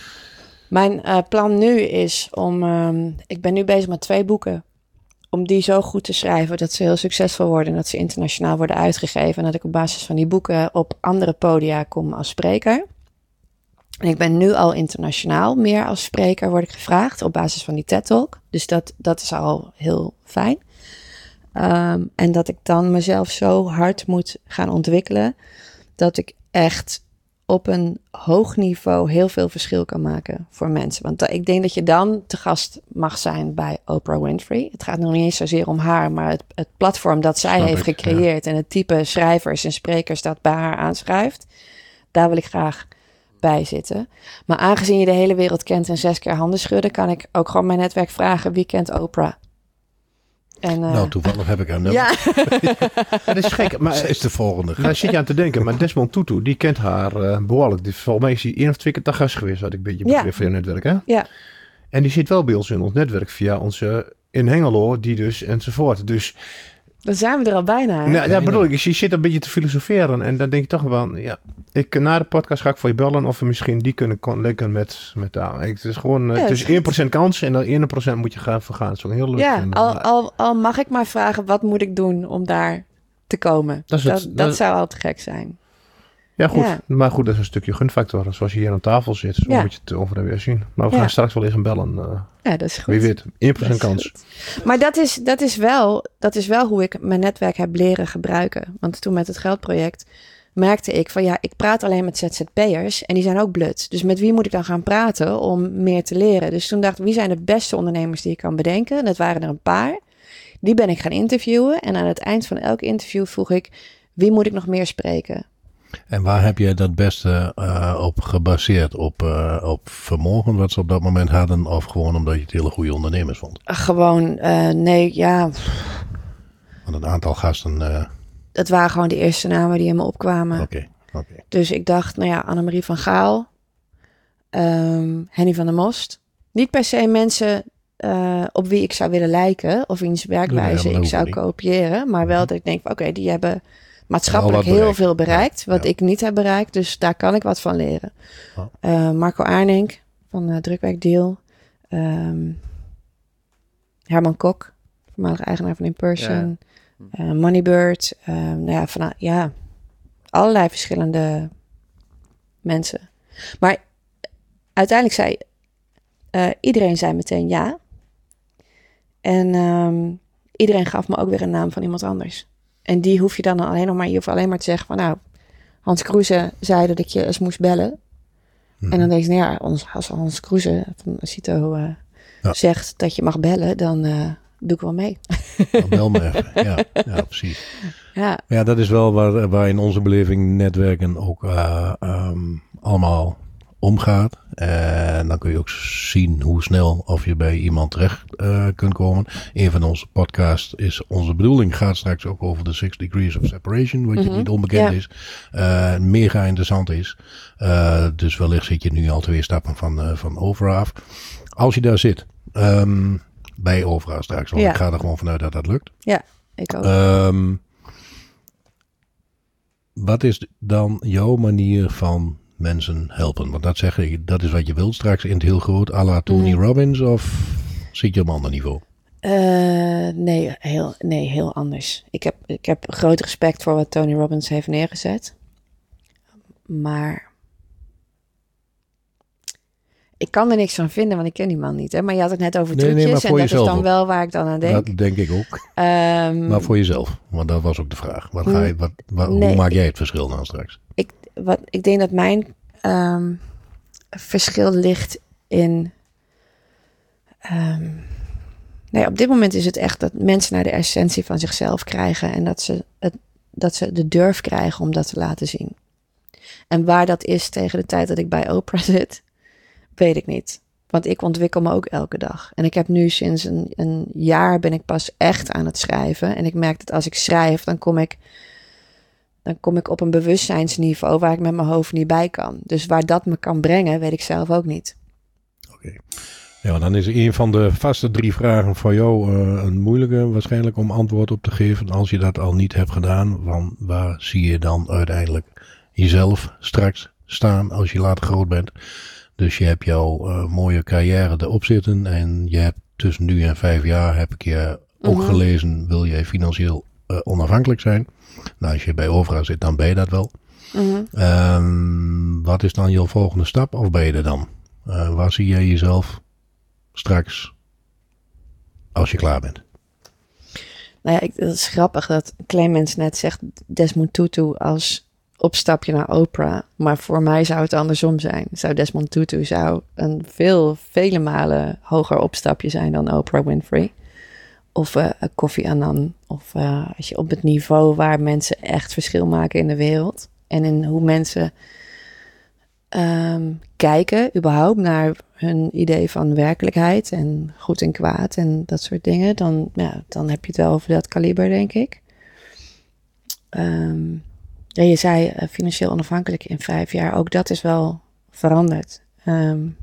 Mijn eh, plan nu is om, ehm, ik ben nu bezig met twee boeken, om die zo goed te schrijven dat ze heel succesvol worden en dat ze internationaal worden uitgegeven. En dat ik op basis van die boeken op andere podia kom als spreker. En ik ben nu al internationaal meer als spreker word ik gevraagd op basis van die TED Talk. Dus dat, dat is al heel fijn. Ehm, en dat ik dan mezelf zo hard moet gaan ontwikkelen dat ik echt op een hoog niveau heel veel verschil kan maken voor mensen. Want da- ik denk dat je dan te gast mag zijn bij Oprah Winfrey. Het gaat nog niet eens zozeer om haar, maar het, het platform dat zij Snap heeft ik, gecreëerd en het type schrijvers en sprekers dat bij haar aanschrijft, daar wil ik graag bij zitten. Maar aangezien je de hele wereld kent en zes keer handen schudden, kan ik ook gewoon mijn netwerk vragen, wie kent Oprah? En, eh, Nou, toevallig heb ik haar nummer. ja, Dat is gek, maar Zij is de volgende. daar zit je aan te denken. Maar Desmond Tutu, die kent haar eh, behoorlijk. Die, volgens mij is hij één of twee keer te gast geweest, had ik een beetje Ja. begrip van je netwerk. Hè? ja. En die zit wel bij ons in ons netwerk via onze in Hengelo, die dus enzovoort. Dus Dan zijn we er al bijna. hè? nou, ja, bedoel ik, dus je zit een beetje te filosoferen. En dan denk ik toch wel, ja, ik, na de podcast ga ik voor je bellen of we misschien die kunnen linken met, met de Het is gewoon, eh, Ja, het dat is is één procent kans en dan één procent moet je gaan vergaan. Dat is ook heel leuk. Ja, vinden. al, al, al mag ik maar vragen, wat moet ik doen om daar te komen? Dat Dat, is dat, het- dat- zou al te gek zijn. Ja, goed. Ja. Maar goed, dat is een stukje gunfactor. Zoals je hier aan tafel zit, zo Ja. moet je het over en weer zien. Maar we Ja. gaan straks wel eens een bellen. eh, Ja, dat is goed. wie weet, één procent Dat is kans. goed. Maar dat is, dat, is wel, dat is wel hoe ik mijn netwerk heb leren gebruiken. Want toen met het geldproject merkte ik van ja, ik praat alleen met Z Z P'ers en die zijn ook blut. Dus met wie moet ik dan gaan praten om meer te leren? Dus toen dacht ik, wie zijn de beste ondernemers die ik kan bedenken? En dat waren er een paar. Die ben ik gaan interviewen en aan het eind van elk interview vroeg ik, wie moet ik nog meer spreken? En waar heb je dat beste eh, op gebaseerd? Op, eh, op vermogen wat ze op dat moment hadden? Of gewoon omdat je het hele goede ondernemers vond? Gewoon, eh, nee, ja, Want een aantal gasten... eh, dat waren gewoon de eerste namen die in me opkwamen. Oké, oké. Dus ik dacht, nou ja, Annemarie van Gaal, ehm, Henny van der Most. Niet per se mensen eh, op wie ik zou willen lijken of wiens werkwijze Nee, maar ik dat zou hoeft niet. kopiëren. Maar wel dat ik denk, oké, die hebben maatschappelijk Wel wat heel bereikt. veel bereikt, wat Ja. ik niet heb bereikt. Dus daar kan ik wat van leren. Oh. Eh, Marco Arnink van uh, Drukwerkdeal. Ehm, Herman Kok, voormalig eigenaar van InPerson. Eh, Moneybird. eh, nou ja, van, ja, allerlei verschillende mensen. Maar uiteindelijk zei uh, iedereen zei meteen ja. En um, iedereen gaf me ook weer een naam van iemand anders. En die hoef je dan alleen nog maar, je hoeft alleen maar te zeggen van nou, Hans Kroeze zei dat ik je eens moest bellen. Hmm. En dan denk je, nou ja, als Hans Kroeze van Cito uh, ja. zegt dat je mag bellen, dan uh, doe ik wel mee. Dan bel me even, ja, ja precies. Ja. ja, dat is wel waar, waar in onze beleving netwerken ook uh, um, allemaal omgaat. En dan kun je ook zien hoe snel of je bij iemand terecht uh, kunt komen. Een van onze podcasts is onze bedoeling. Gaat straks ook over de Six Degrees of Separation. Wat mm-hmm. je niet onbekend ja. is. Uh, mega interessant is. Uh, dus wellicht zit je nu al twee stappen van, uh, van Oprah af. Als je daar zit. Um, bij Oprah straks. Want ja. ik ga er gewoon vanuit dat dat lukt. Ja, ik ook. Um, wat is dan jouw manier van mensen helpen? Want dat zeg ik, dat is wat je wilt straks in het heel groot à la Tony mm. Robbins, of zit je op een ander niveau? Uh, nee, heel, nee, heel anders. Ik heb, ik heb groot respect voor wat Tony Robbins heeft neergezet. Maar ik kan er niks van vinden, want ik ken die man niet. Hè? Maar je had het net over nee, trucjes. Nee, en dat is dan ook. wel waar ik dan aan denk. Dat denk ik ook. Um, maar voor jezelf, want dat was ook de vraag. Wat ga je, wat, wat, nee, hoe maak jij het verschil dan straks? Ik, wat, ik denk dat mijn um, verschil ligt in... Um, nee, op dit moment is het echt dat mensen naar de essentie van zichzelf krijgen. En dat ze, het, dat ze de durf krijgen om dat te laten zien. En waar dat is tegen de tijd dat ik bij Oprah zit, weet ik niet. Want ik ontwikkel me ook elke dag. En ik heb nu sinds een, een jaar ben ik pas echt aan het schrijven. En ik merk dat als ik schrijf, dan kom ik, dan kom ik op een bewustzijnsniveau waar ik met mijn hoofd niet bij kan. Dus waar dat me kan brengen, weet ik zelf ook niet. Oké. Okay. Ja, dan is een van de vaste drie vragen voor jou uh, een moeilijke waarschijnlijk om antwoord op te geven. Als je dat al niet hebt gedaan, van waar zie je dan uiteindelijk jezelf straks staan als je later groot bent? Dus je hebt jouw uh, mooie carrière erop zitten en je hebt tussen nu en vijf jaar, heb ik je ook mm-hmm. gelezen, wil je financieel uh, onafhankelijk zijn. Nou, als je bij Oprah zit, dan ben je dat wel. Mm-hmm. Um, wat is dan je volgende stap of ben je er dan? Uh, waar zie jij jezelf straks als je klaar bent? Nou ja, ik, dat is grappig dat Clemens net zegt Desmond Tutu als opstapje naar Oprah. Maar voor mij zou het andersom zijn. Zou Desmond Tutu zou een veel, vele malen hoger opstapje zijn dan Oprah Winfrey. Of uh, Kofi Annan. Of uh, als je op het niveau waar mensen echt verschil maken in de wereld. En in hoe mensen um, kijken überhaupt naar hun idee van werkelijkheid. En goed en kwaad en dat soort dingen. Dan, ja, dan heb je het wel over dat kaliber, denk ik. Um, Ja, je zei uh, financieel onafhankelijk in vijf jaar. Ook dat is wel veranderd. Um,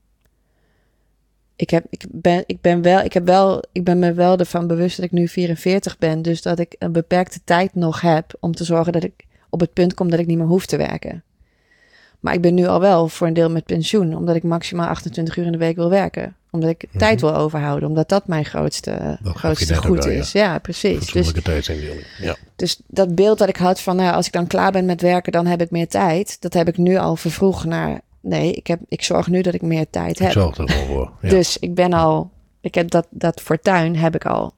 ik, heb, ik, ben, ik, ben wel, ik, heb wel, ik ben me wel ervan bewust dat ik nu vierenveertig ben. Dus dat ik een beperkte tijd nog heb om te zorgen dat ik op het punt kom dat ik niet meer hoef te werken. Maar ik ben nu al wel voor een deel met pensioen. Omdat ik maximaal achtentwintig uur in de week wil werken. Omdat ik mm-hmm. tijd wil overhouden. Omdat dat mijn grootste, dat grootste goed wel, is. Ja, ja precies. Fatsoenlijke tijdsindeling. Ja. Dus dat beeld dat ik had van, nou, als ik dan klaar ben met werken, dan heb ik meer tijd. Dat heb ik nu al vervroegd naar, nee, ik, heb, ik zorg nu dat ik meer tijd heb. Ik zorg er wel voor. Ja. Dus ik ben al, ik heb dat, dat fortuin heb ik al.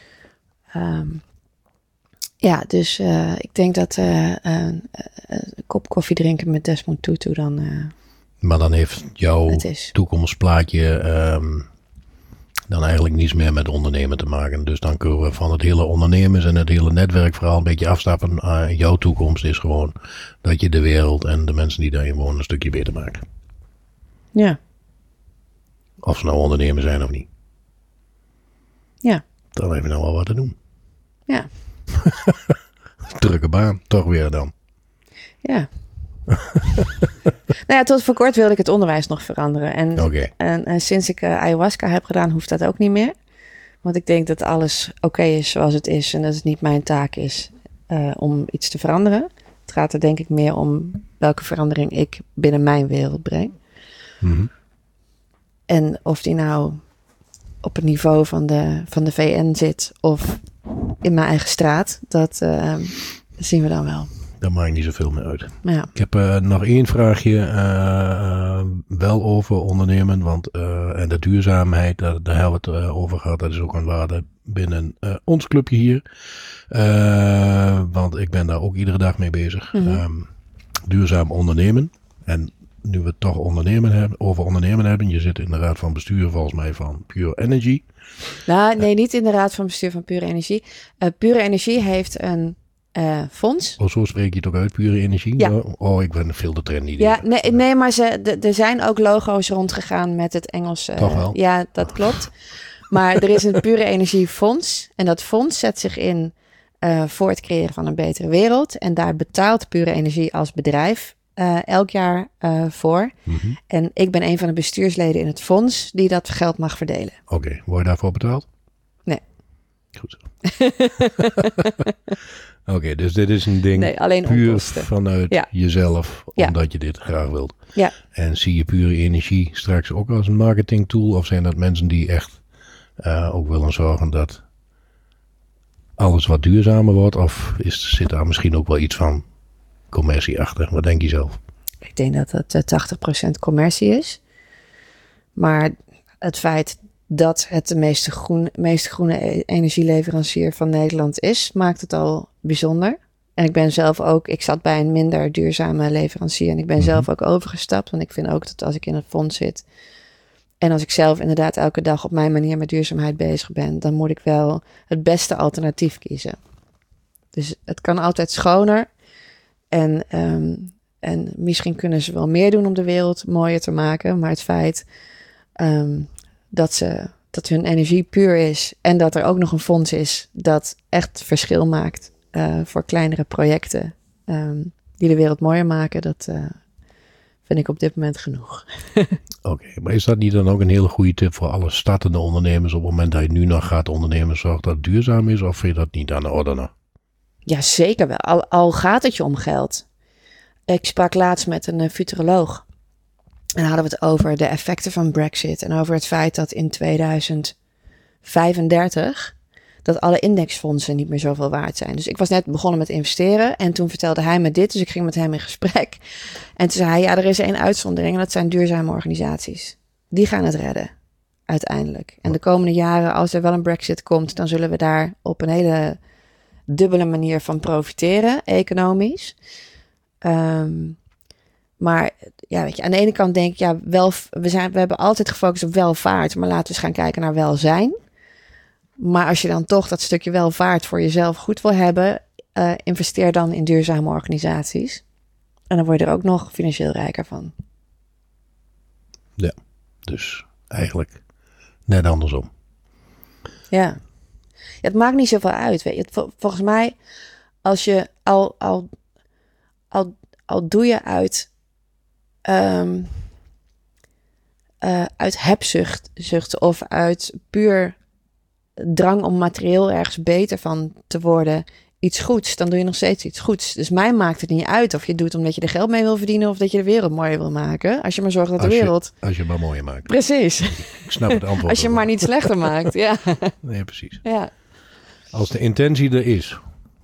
Um, ja, dus uh, ik denk dat uh, uh, een kop koffie drinken met Desmond Tutu dan... Uh, maar dan heeft jouw toekomstplaatje um, dan eigenlijk niets meer met ondernemen te maken. Dus dan kunnen we van het hele ondernemers en het hele netwerkverhaal een beetje afstappen. Uh, jouw toekomst is gewoon dat je de wereld en de mensen die daarin wonen een stukje beter maakt. Ja. Of ze nou ondernemer zijn of niet. Ja. Dan hebben we nou wel wat te doen. Ja. Drukke baan, toch weer dan. Ja. Nou ja, tot voor kort wilde ik het onderwijs nog veranderen. En, okay. en, en sinds ik uh, ayahuasca heb gedaan, hoeft dat ook niet meer. Want ik denk dat alles oké okay is zoals het is. En dat het niet mijn taak is uh, om iets te veranderen. Het gaat er denk ik meer om welke verandering ik binnen mijn wereld breng. Mm-hmm. En of die nou op het niveau van de, van de V N zit of in mijn eigen straat, dat uh, zien we dan wel. Daar maakt niet zoveel meer uit. Ja. Ik heb uh, nog één vraagje uh, uh, wel over ondernemen. Want uh, en de duurzaamheid, daar, daar hebben we het uh, over gehad. Dat is ook een waarde binnen uh, ons clubje hier. Uh, want ik ben daar ook iedere dag mee bezig. Mm-hmm. Um, duurzaam ondernemen. En nu we het toch ondernemen hebben, over ondernemen hebben. Je zit in de raad van bestuur volgens mij van Pure Energy. Nou, nee, niet in de raad van bestuur van Pure Energie. Uh, Pure Energie heeft een uh, fonds. Oh, zo spreek je het ook uit, pure energie? Ja. Oh, ik ben veel te trendy. Ja, nee, nee, maar ze, de, er zijn ook logo's rondgegaan met het Engels. Uh, Toch wel? Ja, dat klopt. Maar er is een pure energie fonds. En dat fonds zet zich in uh, voor het creëren van een betere wereld. En daar betaalt pure energie als bedrijf uh, elk jaar uh, voor. Mm-hmm. En ik ben een van de bestuursleden in het fonds die dat geld mag verdelen. Oké, okay. Word je daarvoor betaald? Nee. Goed zo. Oké, okay, dus dit is een ding nee, alleen puur onkosten. vanuit ja. jezelf, omdat ja. je dit graag wilt. Ja. En zie je pure energie straks ook als een marketingtool? Of zijn dat mensen die echt uh, ook willen zorgen dat alles wat duurzamer wordt? Of is, zit daar misschien ook wel iets van commercie achter? Wat denk je zelf? Ik denk dat het uh, tachtig procent commercie is. Maar het feit dat het de meest, groen, meest groene energieleverancier van Nederland is, maakt het al bijzonder. En ik ben zelf ook, ik zat bij een minder duurzame leverancier en ik ben mm-hmm. zelf ook overgestapt. Want ik vind ook dat als ik in het fonds zit en als ik zelf inderdaad elke dag op mijn manier met duurzaamheid bezig ben, dan moet ik wel het beste alternatief kiezen. Dus het kan altijd schoner en, um, en misschien kunnen ze wel meer doen om de wereld mooier te maken. Maar het feit um, dat, ze, dat hun energie puur is en dat er ook nog een fonds is dat echt verschil maakt uh, voor kleinere projecten um, die de wereld mooier maken, dat uh, vind ik op dit moment genoeg. Oké, okay, maar is dat niet dan ook een hele goede tip voor alle startende ondernemers op het moment dat je nu nog gaat ondernemen, zorg dat het duurzaam is, of vind je dat niet aan de orde nog? Ja, zeker wel. Al, al gaat het je om geld. Ik sprak laatst met een uh, futuroloog. En hadden we het over de effecten van Brexit. En over het feit dat in tweeduizend vijfendertig... dat alle indexfondsen niet meer zoveel waard zijn. Dus ik was net begonnen met investeren. En toen vertelde hij me dit. Dus ik ging met hem in gesprek. En toen zei hij, ja, er is één uitzondering. En dat zijn duurzame organisaties. Die gaan het redden. Uiteindelijk. En de komende jaren, als er wel een Brexit komt, dan zullen we daar op een hele dubbele manier van profiteren. Economisch. Um, Maar ja, weet je, aan de ene kant denk ik, ja, wel, we, zijn, we hebben altijd gefocust op welvaart, maar laten we eens gaan kijken naar welzijn. Maar als je dan toch dat stukje welvaart voor jezelf goed wil hebben, uh, investeer dan in duurzame organisaties. En dan word je er ook nog financieel rijker van. Ja, dus eigenlijk net andersom. Ja, ja het maakt niet zoveel uit, weet je. Vol, volgens mij, als je al, al, al, al doe je uit... Um, uh, uit hebzucht zucht of uit puur drang om materieel ergens beter van te worden iets goeds, dan doe je nog steeds iets goeds. Dus mij maakt het niet uit of je het doet omdat je er geld mee wil verdienen of dat je de wereld mooier wil maken. Als je maar zorgt dat de wereld... Als je, als je maar mooier maakt. Precies. Ik snap het antwoord. Als je maar niet slechter maakt, ja. Nee, precies. Ja. Als de intentie er is.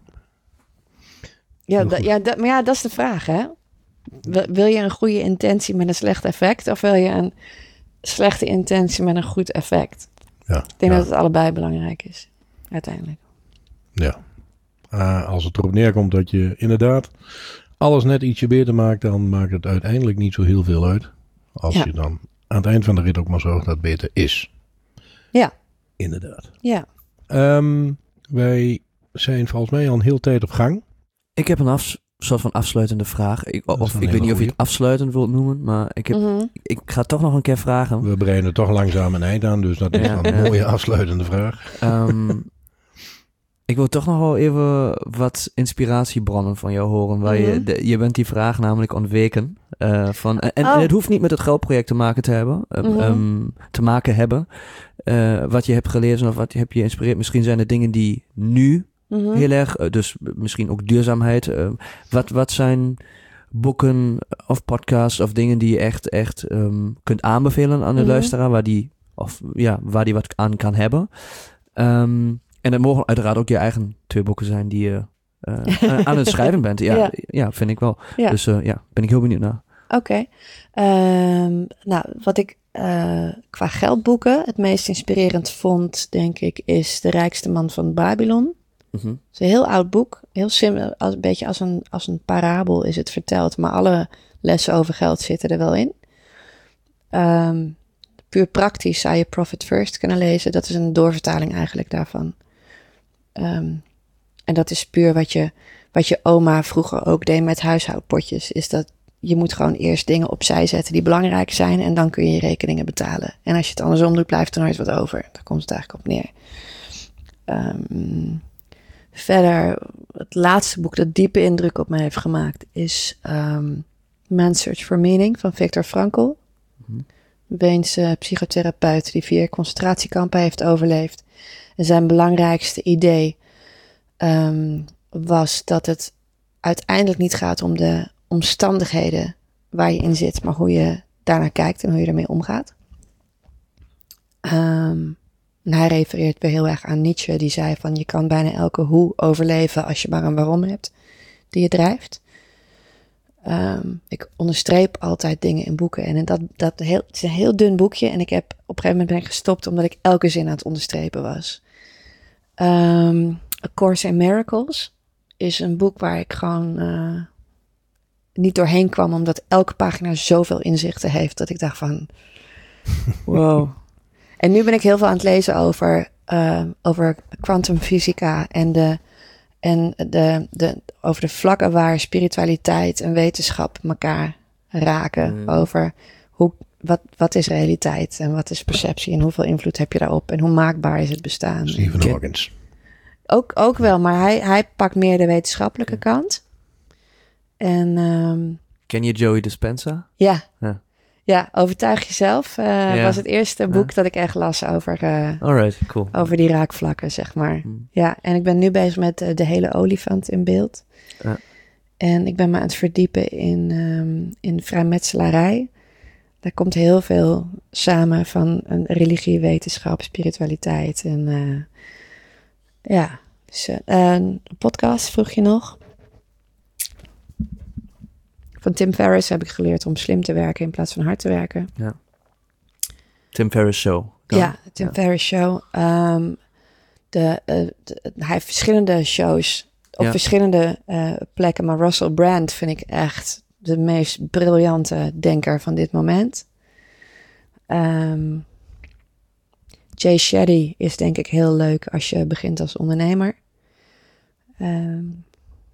Ja, da, ja da, maar ja, dat is de vraag, hè. Wil je een goede intentie met een slecht effect of wil je een slechte intentie met een goed effect? Ja, ik denk ja. dat het allebei belangrijk is, uiteindelijk. Ja, uh, als het erop neerkomt dat je inderdaad alles net ietsje beter maakt, dan maakt het uiteindelijk niet zo heel veel uit. Als ja. je dan aan het eind van de rit ook maar zorgt dat het beter is. Ja. Inderdaad. Ja. Um, wij zijn volgens mij al een hele tijd op gang. Ik heb een af, soort van afsluitende vraag. Ik, of ik weet niet of je het afsluitend wilt noemen, maar ik, heb, mm-hmm. ik, ik ga toch nog een keer vragen. We breiden toch langzaam een eind aan, dus dat is ja, een ja. mooie afsluitende vraag. Um, ik wil toch nog wel even wat inspiratiebronnen van jou horen. Waar mm-hmm. je, de, je bent die vraag namelijk ontweken. Uh, van, en, oh. en het hoeft niet met het geldproject te maken te hebben. Mm-hmm. Um, te maken hebben. Uh, wat je hebt gelezen of wat je hebt je geïnspireerd. Misschien zijn er dingen die nu mm-hmm. heel erg, uh, dus misschien ook duurzaamheid. Uh, wat, wat zijn boeken of podcasts of dingen die je echt, echt um, kunt aanbevelen aan de mm-hmm. luisteraar, waar die, of, ja, waar die wat aan kan hebben? Um, en het mogen uiteraard ook je eigen twee boeken zijn die je uh, aan het schrijven bent. Ja, ja. ja vind ik wel. Ja. Dus uh, ja, ben ik heel benieuwd naar. Oké. Okay. Um, nou, wat ik uh, qua geldboeken het meest inspirerend vond, denk ik, is De Rijkste Man van Babylon. Mm-hmm. Het is een heel oud boek. Heel simpel, als, een beetje als een, als een parabel is het verteld. Maar alle lessen over geld zitten er wel in. Um, puur praktisch zou je Profit First kunnen lezen. Dat is een doorvertaling eigenlijk daarvan. Um, en dat is puur wat je, wat je oma vroeger ook deed met huishoudpotjes. Is dat je moet gewoon eerst dingen opzij zetten die belangrijk zijn. En dan kun je je rekeningen betalen. En als je het andersom doet, blijft er nooit wat over. Daar komt het eigenlijk op neer. Um, verder, het laatste boek dat diepe indruk op mij heeft gemaakt is um, Man's Search for Meaning van Viktor Frankl. Mm-hmm. Weense psychotherapeut die vier concentratiekampen heeft overleefd. En zijn belangrijkste idee um, was dat het uiteindelijk niet gaat om de omstandigheden waar je in zit, maar hoe je daarnaar kijkt en hoe je ermee omgaat. Um, en hij refereert weer heel erg aan Nietzsche, die zei van je kan bijna elke hoe overleven als je maar een waarom hebt die je drijft. Um, ik onderstreep altijd dingen in boeken en dat, dat heel, het is een heel dun boekje en ik heb op een gegeven moment ben ik gestopt omdat ik elke zin aan het onderstrepen was. Um, A Course in Miracles is een boek waar ik gewoon uh, niet doorheen kwam, omdat elke pagina zoveel inzichten heeft dat ik dacht van wow. En nu ben ik heel veel aan het lezen over, uh, over kwantumfysica en, de, en de, de, over de vlakken waar spiritualiteit en wetenschap elkaar raken. Mm. Over hoe, wat, wat is realiteit en wat is perceptie en hoeveel invloed heb je daarop en hoe maakbaar is het bestaan. Stephen Ken- Hawkins. Ook, ook wel, maar hij, hij pakt meer de wetenschappelijke kant. En, um, Ken je Joey Dispenza? Ja. Ja. Ja, Overtuig Jezelf uh, Ja. was het eerste boek Ja. dat ik echt las over, uh, Alright, cool. over die raakvlakken, zeg maar. Hmm. Ja, en ik ben nu bezig met uh, De hele olifant in beeld. Ja. En ik ben me aan het verdiepen in, um, in vrijmetselarij. Daar komt heel veel samen van een religie, wetenschap, spiritualiteit. En uh, ja, dus, uh, een podcast vroeg je nog. Van Tim Ferriss heb ik geleerd om slim te werken in plaats van hard te werken. Ja. Tim Ferriss Show. Dan. Ja, Tim Ja. Ferriss Show. Um, de, uh, de, hij heeft verschillende shows op Ja. verschillende uh, plekken. Maar Russell Brand vind ik echt de meest briljante denker van dit moment. Um, Jay Shetty is denk ik heel leuk als je begint als ondernemer. Um,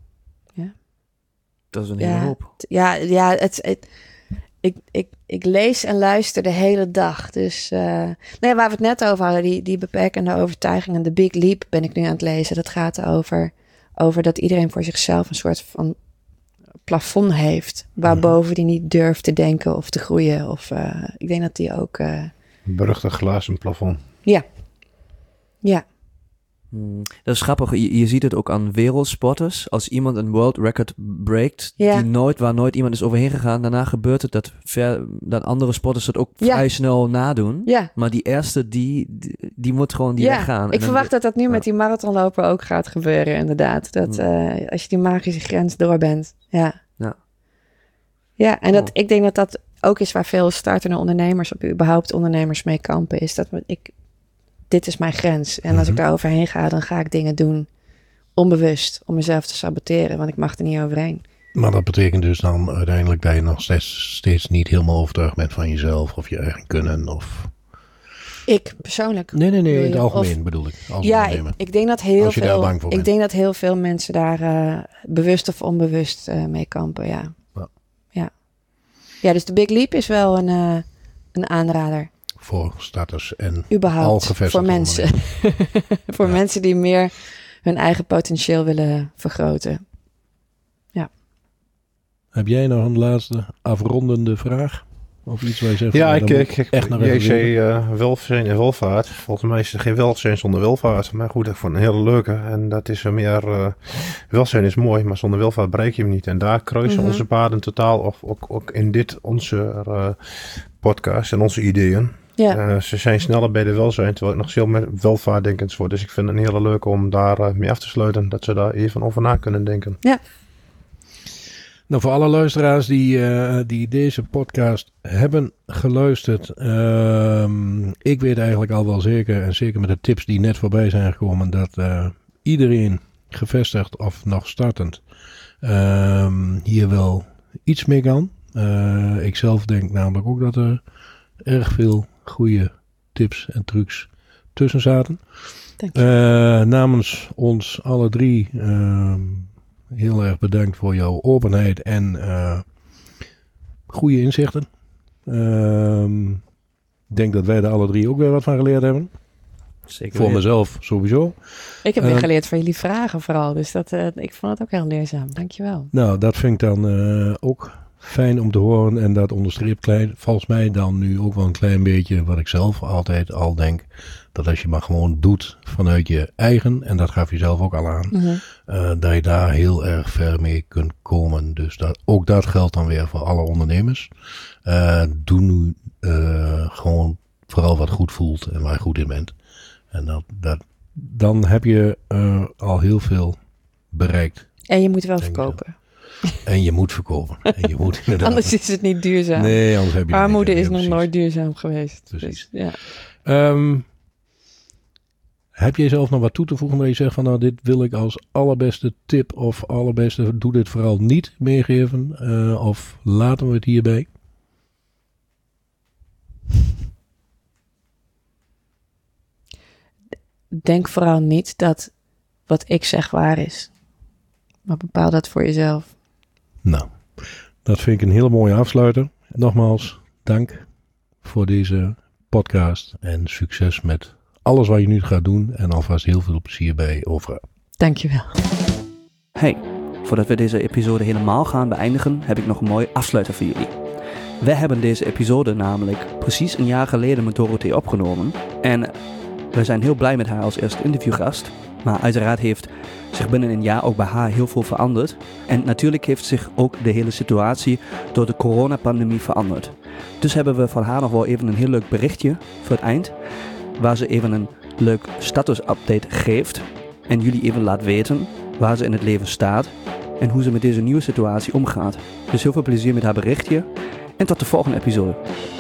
Dat is een hele ja, hoop. t- ja, ja het, het, ik, ik, ik lees en luister de hele dag. Dus, uh, nee, waar we het net over hadden, die, die beperkende overtuigingen, de Big Leap ben ik nu aan het lezen. Dat gaat over, over dat iedereen voor zichzelf een soort van plafond heeft, waarboven die niet durft te denken of te groeien. Of uh, ik denk dat die ook... Uh, Beruchte glazen plafond. ja, ja. Hmm. Dat is grappig. Je, je ziet het ook aan wereldsporters. Als iemand een world record breakt, Ja. die nooit, waar nooit iemand is overheen gegaan, daarna gebeurt het dat, ver, dat andere sporters het ook Ja. vrij snel nadoen. Ja. Maar die eerste, die, die, die moet gewoon die ja, weggaan. ik En dan- verwacht dat dat nu ja. met die marathonloper ook gaat gebeuren, inderdaad. Dat uh, als je die magische grens door bent. Ja. Ja. Ja, en dat, Oh. ik denk dat dat ook is waar veel startende ondernemers, of überhaupt ondernemers mee kampen, is dat we- ik, dit is mijn grens. En als ik Mhm. daar overheen ga, dan ga ik dingen doen onbewust om mezelf te saboteren, want ik mag er niet overheen. Maar dat betekent dus dan uiteindelijk dat je nog steeds, steeds niet helemaal overtuigd bent van jezelf of je eigen kunnen. Of... Ik persoonlijk. Nee, nee, nee, in Bedoel het je? algemeen Of- bedoel ik. Als Ja, ik, ondernemer. ik denk dat heel Als je daar veel. bang voor Ik bent. denk dat heel veel mensen daar uh, bewust of onbewust uh, mee kampen. Ja. Ja. ja. Ja, dus de Big Leap is wel een, uh, een aanrader. Voor starters en al Überhaupt gevestigde voor mensen. voor Ja. mensen die meer hun eigen potentieel willen vergroten. Heb jij nog een laatste afrondende vraag? Of iets waar je zegt... Ja, van, ik, daar ik, moet ik, echt nog J even C weer- uh, welzijn en welvaart. Volgens mij is er geen welzijn zonder welvaart. Maar goed, ik vond het een hele leuke. En dat is er meer... Uh, welzijn is mooi, maar zonder welvaart bereik je hem niet. En daar kruisen Mhm. onze paden totaal. Of ook, ook in dit, onze uh, podcast en onze ideeën. Ja. Uh, ze zijn sneller bij de welzijn, terwijl ik nog veel meer welvaartdenkend word. Dus ik vind het een hele leuke om daar uh, mee af te sluiten. Dat ze daar even over na kunnen denken. Nou, voor alle luisteraars die, eh, die deze podcast hebben geluisterd. ehm, ik weet eigenlijk al wel zeker, en zeker met de tips die net voorbij zijn gekomen, dat eh, iedereen gevestigd of nog startend ehm, hier wel iets mee kan. Uh, ik zelf denk namelijk ook dat er erg veel goede tips en trucs tussen zaten. Dank je. Uh, namens ons alle drie uh, heel erg bedankt voor jouw openheid en uh, goede inzichten. Uh, ik denk dat wij er alle drie ook weer wat van geleerd hebben. Zeker voor weer. mezelf sowieso. Ik heb weer Uh, geleerd van jullie vragen vooral. Dus dat, uh, ik vond het ook heel leerzaam. Dankjewel. Nou, dat vind ik dan uh, ook fijn om te horen. En dat onderstreept klein, volgens mij dan nu ook wel een klein beetje wat ik zelf altijd al denk. Dat als je maar gewoon doet vanuit je eigen, en dat gaf je zelf ook al aan, Mm-hmm. uh, dat je daar heel erg ver mee kunt komen. Dus dat, ook dat geldt dan weer voor alle ondernemers. Uh, doe nu uh, gewoon vooral wat goed voelt en waar je goed in bent. En dat, dat, dan heb je uh, al heel veel bereikt. En je moet wel Denk verkopen. En je moet verkopen. En je moet inderdaad. Anders is het niet duurzaam. Nee, anders heb je er Armoede niks is aan. nog Ja, nooit duurzaam geweest. Precies. Dus, ja. Um, heb je zelf nog wat toe te voegen waar je zegt van nou dit wil ik als allerbeste tip of allerbeste doe dit vooral niet meegeven uh, of laten we het hierbij? Denk vooral niet dat wat ik zeg waar is. Maar bepaal dat voor jezelf. Nou, dat vind ik een hele mooie afsluiter. Nogmaals, dank voor deze podcast en succes met alles wat je nu gaat doen en alvast heel veel plezier bij Ovra. Dankjewel. Hey, voordat we deze episode helemaal gaan beëindigen, heb ik nog een mooi afsluiter voor jullie. We hebben deze episode namelijk precies een jaar geleden met Dorothee opgenomen. En we zijn heel blij met haar als eerste interviewgast. Maar uiteraard heeft zich binnen een jaar ook bij haar heel veel veranderd. En natuurlijk heeft zich ook de hele situatie door de coronapandemie veranderd. Dus hebben we van haar nog wel even een heel leuk berichtje voor het eind. Waar ze even een leuk status-update geeft. En jullie even laat weten waar ze in het leven staat. En hoe ze met deze nieuwe situatie omgaat. Dus heel veel plezier met haar berichtje. En tot de volgende episode.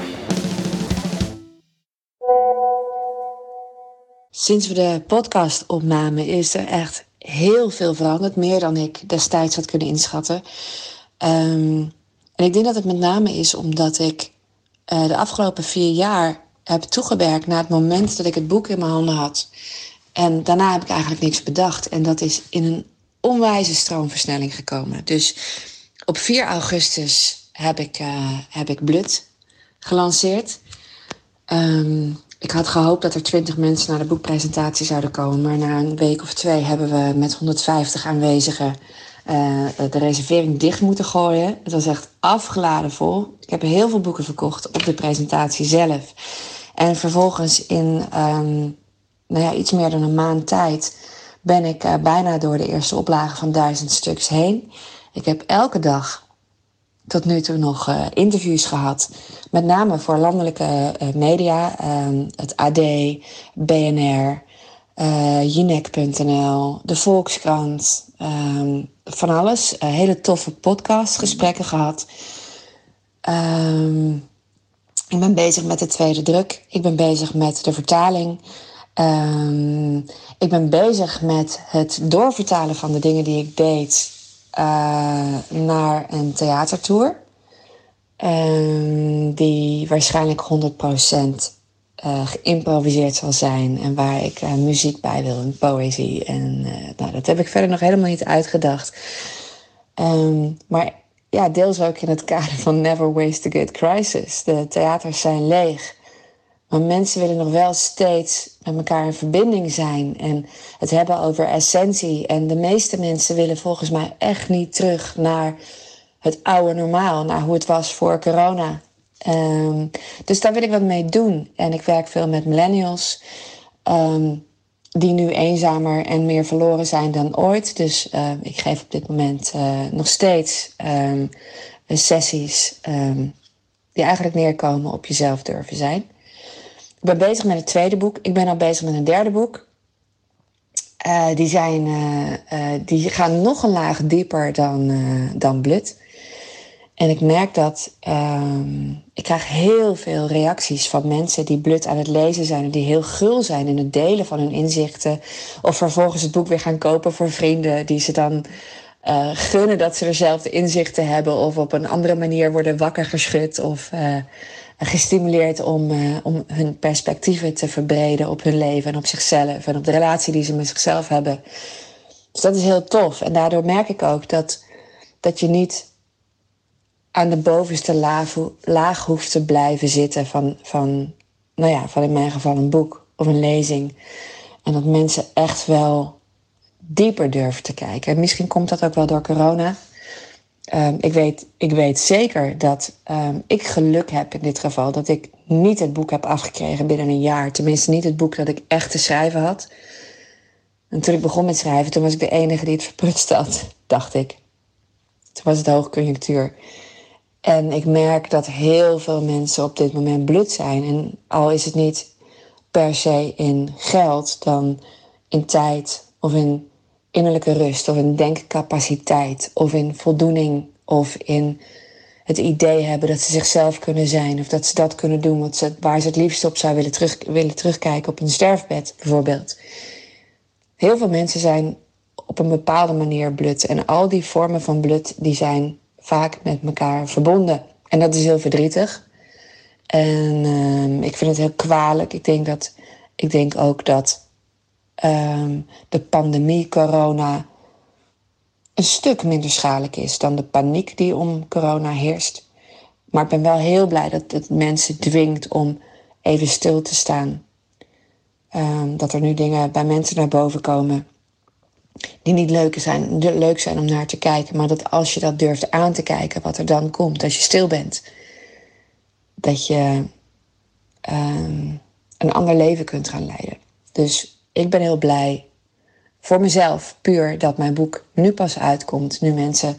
Sinds we de podcast opnamen is er echt heel veel veranderd. Meer dan ik destijds had kunnen inschatten. Um, en ik denk dat het met name is omdat ik uh, de afgelopen vier jaar heb toegewerkt naar het moment dat ik het boek in mijn handen had. En daarna heb ik eigenlijk niks bedacht. En dat is in een onwijze stroomversnelling gekomen. Dus op vier augustus heb ik, uh, heb ik Bloed gelanceerd. Um, ik had gehoopt dat er twintig mensen naar de boekpresentatie zouden komen. Maar na een week of twee hebben we met honderdvijftig aanwezigen uh, de reservering dicht moeten gooien. Het was echt afgeladen vol. Ik heb heel veel boeken verkocht op de presentatie zelf. En vervolgens in um, nou ja, iets meer dan een maand tijd ben ik uh, bijna door de eerste oplage van duizend stuks heen. Ik heb elke dag tot nu toe nog uh, interviews gehad. Met name voor landelijke uh, media. Uh, het A D, B N R, uh, Jinek punt n l, de Volkskrant. Uh, van alles. Uh, hele toffe podcastgesprekken gehad. Uh, ik ben bezig met de tweede druk. Ik ben bezig met de vertaling. Uh, ik ben bezig met het doorvertalen van de dingen die ik deed Uh, naar een theatertour. Uh, die waarschijnlijk honderd procent uh, geïmproviseerd zal zijn. En waar ik uh, muziek bij wil en poëzie. En uh, nou, dat heb ik verder nog helemaal niet uitgedacht. Um, maar ja, deels ook in het kader van Never Waste a Good Crisis. De theaters zijn leeg. Maar mensen willen nog wel steeds met elkaar in verbinding zijn. En het hebben over essentie. En de meeste mensen willen volgens mij echt niet terug naar het oude normaal. Naar hoe het was voor corona. Um, dus daar wil ik wat mee doen. En ik werk veel met millennials. Um, die nu eenzamer en meer verloren zijn dan ooit. Dus uh, ik geef op dit moment uh, nog steeds um, sessies. Um, die eigenlijk neerkomen op jezelf durven zijn. Ik ben bezig met het tweede boek. Ik ben al bezig met een derde boek. Uh, die, zijn, uh, uh, die gaan nog een laag dieper dan, uh, dan Bloed. En ik merk dat... Uh, ik krijg heel veel reacties van mensen die Bloed aan het lezen zijn. En die heel gul zijn in het delen van hun inzichten. Of vervolgens het boek weer gaan kopen voor vrienden. Die ze dan uh, gunnen dat ze dezelfde inzichten hebben of op een andere manier worden wakker geschud of uh, gestimuleerd om, uh, om hun perspectieven te verbreden op hun leven en op zichzelf en op de relatie die ze met zichzelf hebben. Dus dat is heel tof. En daardoor merk ik ook dat, dat je niet aan de bovenste laag, laag hoeft te blijven zitten van, van, nou ja, van in mijn geval een boek of een lezing. En dat mensen echt wel dieper durven te kijken. En misschien komt dat ook wel door corona. Um, ik, weet, ik weet zeker dat um, ik geluk heb in dit geval. Dat ik niet het boek heb afgekregen binnen een jaar. Tenminste niet het boek dat ik echt te schrijven had. En toen ik begon met schrijven, toen was ik de enige die het verprutst had, dacht ik. Toen was het hoogconjunctuur. En ik merk dat heel veel mensen op dit moment blut zijn. En al is het niet per se in geld, dan in tijd of in innerlijke rust of in denkcapaciteit of in voldoening of in het idee hebben dat ze zichzelf kunnen zijn of dat ze dat kunnen doen wat ze, waar ze het liefst op zou willen, terug, willen terugkijken op hun sterfbed bijvoorbeeld. Heel veel mensen zijn op een bepaalde manier blut en al die vormen van blut die zijn vaak met elkaar verbonden. En dat is heel verdrietig. En uh, ik vind het heel kwalijk. Ik denk, dat, ik denk ook dat uh, de pandemie, corona, een stuk minder schadelijk is dan de paniek die om corona heerst. Maar ik ben wel heel blij dat het mensen dwingt om even stil te staan. Uh, dat er nu dingen bij mensen naar boven komen die niet leuk zijn, leuk zijn om naar te kijken. Maar dat als je dat durft aan te kijken, wat er dan komt, als je stil bent, dat je um, een ander leven kunt gaan leiden. Dus ik ben heel blij voor mezelf, puur, dat mijn boek nu pas uitkomt. Nu mensen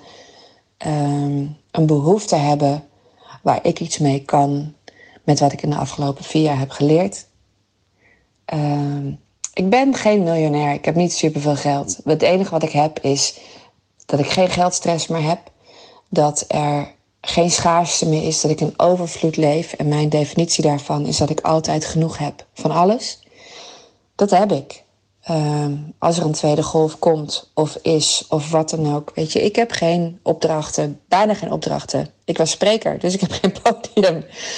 um, een behoefte hebben waar ik iets mee kan met wat ik in de afgelopen vier jaar heb geleerd. Um, ik ben geen miljonair, ik heb niet superveel geld. Het enige wat ik heb is dat ik geen geldstress meer heb. Dat er geen schaarste meer is, dat ik in overvloed leef. En mijn definitie daarvan is dat ik altijd genoeg heb van alles. Dat heb ik. Um, als er een tweede golf komt of is of wat dan ook. Weet je, ik heb geen opdrachten, bijna geen opdrachten. Ik was spreker, dus ik heb geen podium.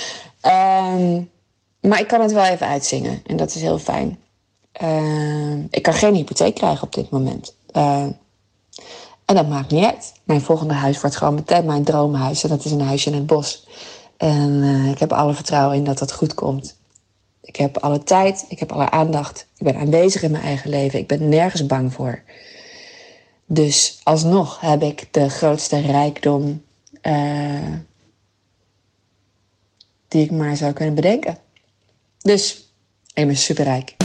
Um, maar ik kan het wel even uitzingen en dat is heel fijn. Uh, ik kan geen hypotheek krijgen op dit moment. Uh, en dat maakt niet uit. Mijn volgende huis wordt gewoon meteen mijn droomhuis. En dat is een huisje in het bos. En uh, ik heb alle vertrouwen in dat dat goed komt. Ik heb alle tijd, ik heb alle aandacht. Ik ben aanwezig in mijn eigen leven. Ik ben nergens bang voor. Dus alsnog heb ik de grootste rijkdom uh, die ik maar zou kunnen bedenken. Dus ik ben superrijk.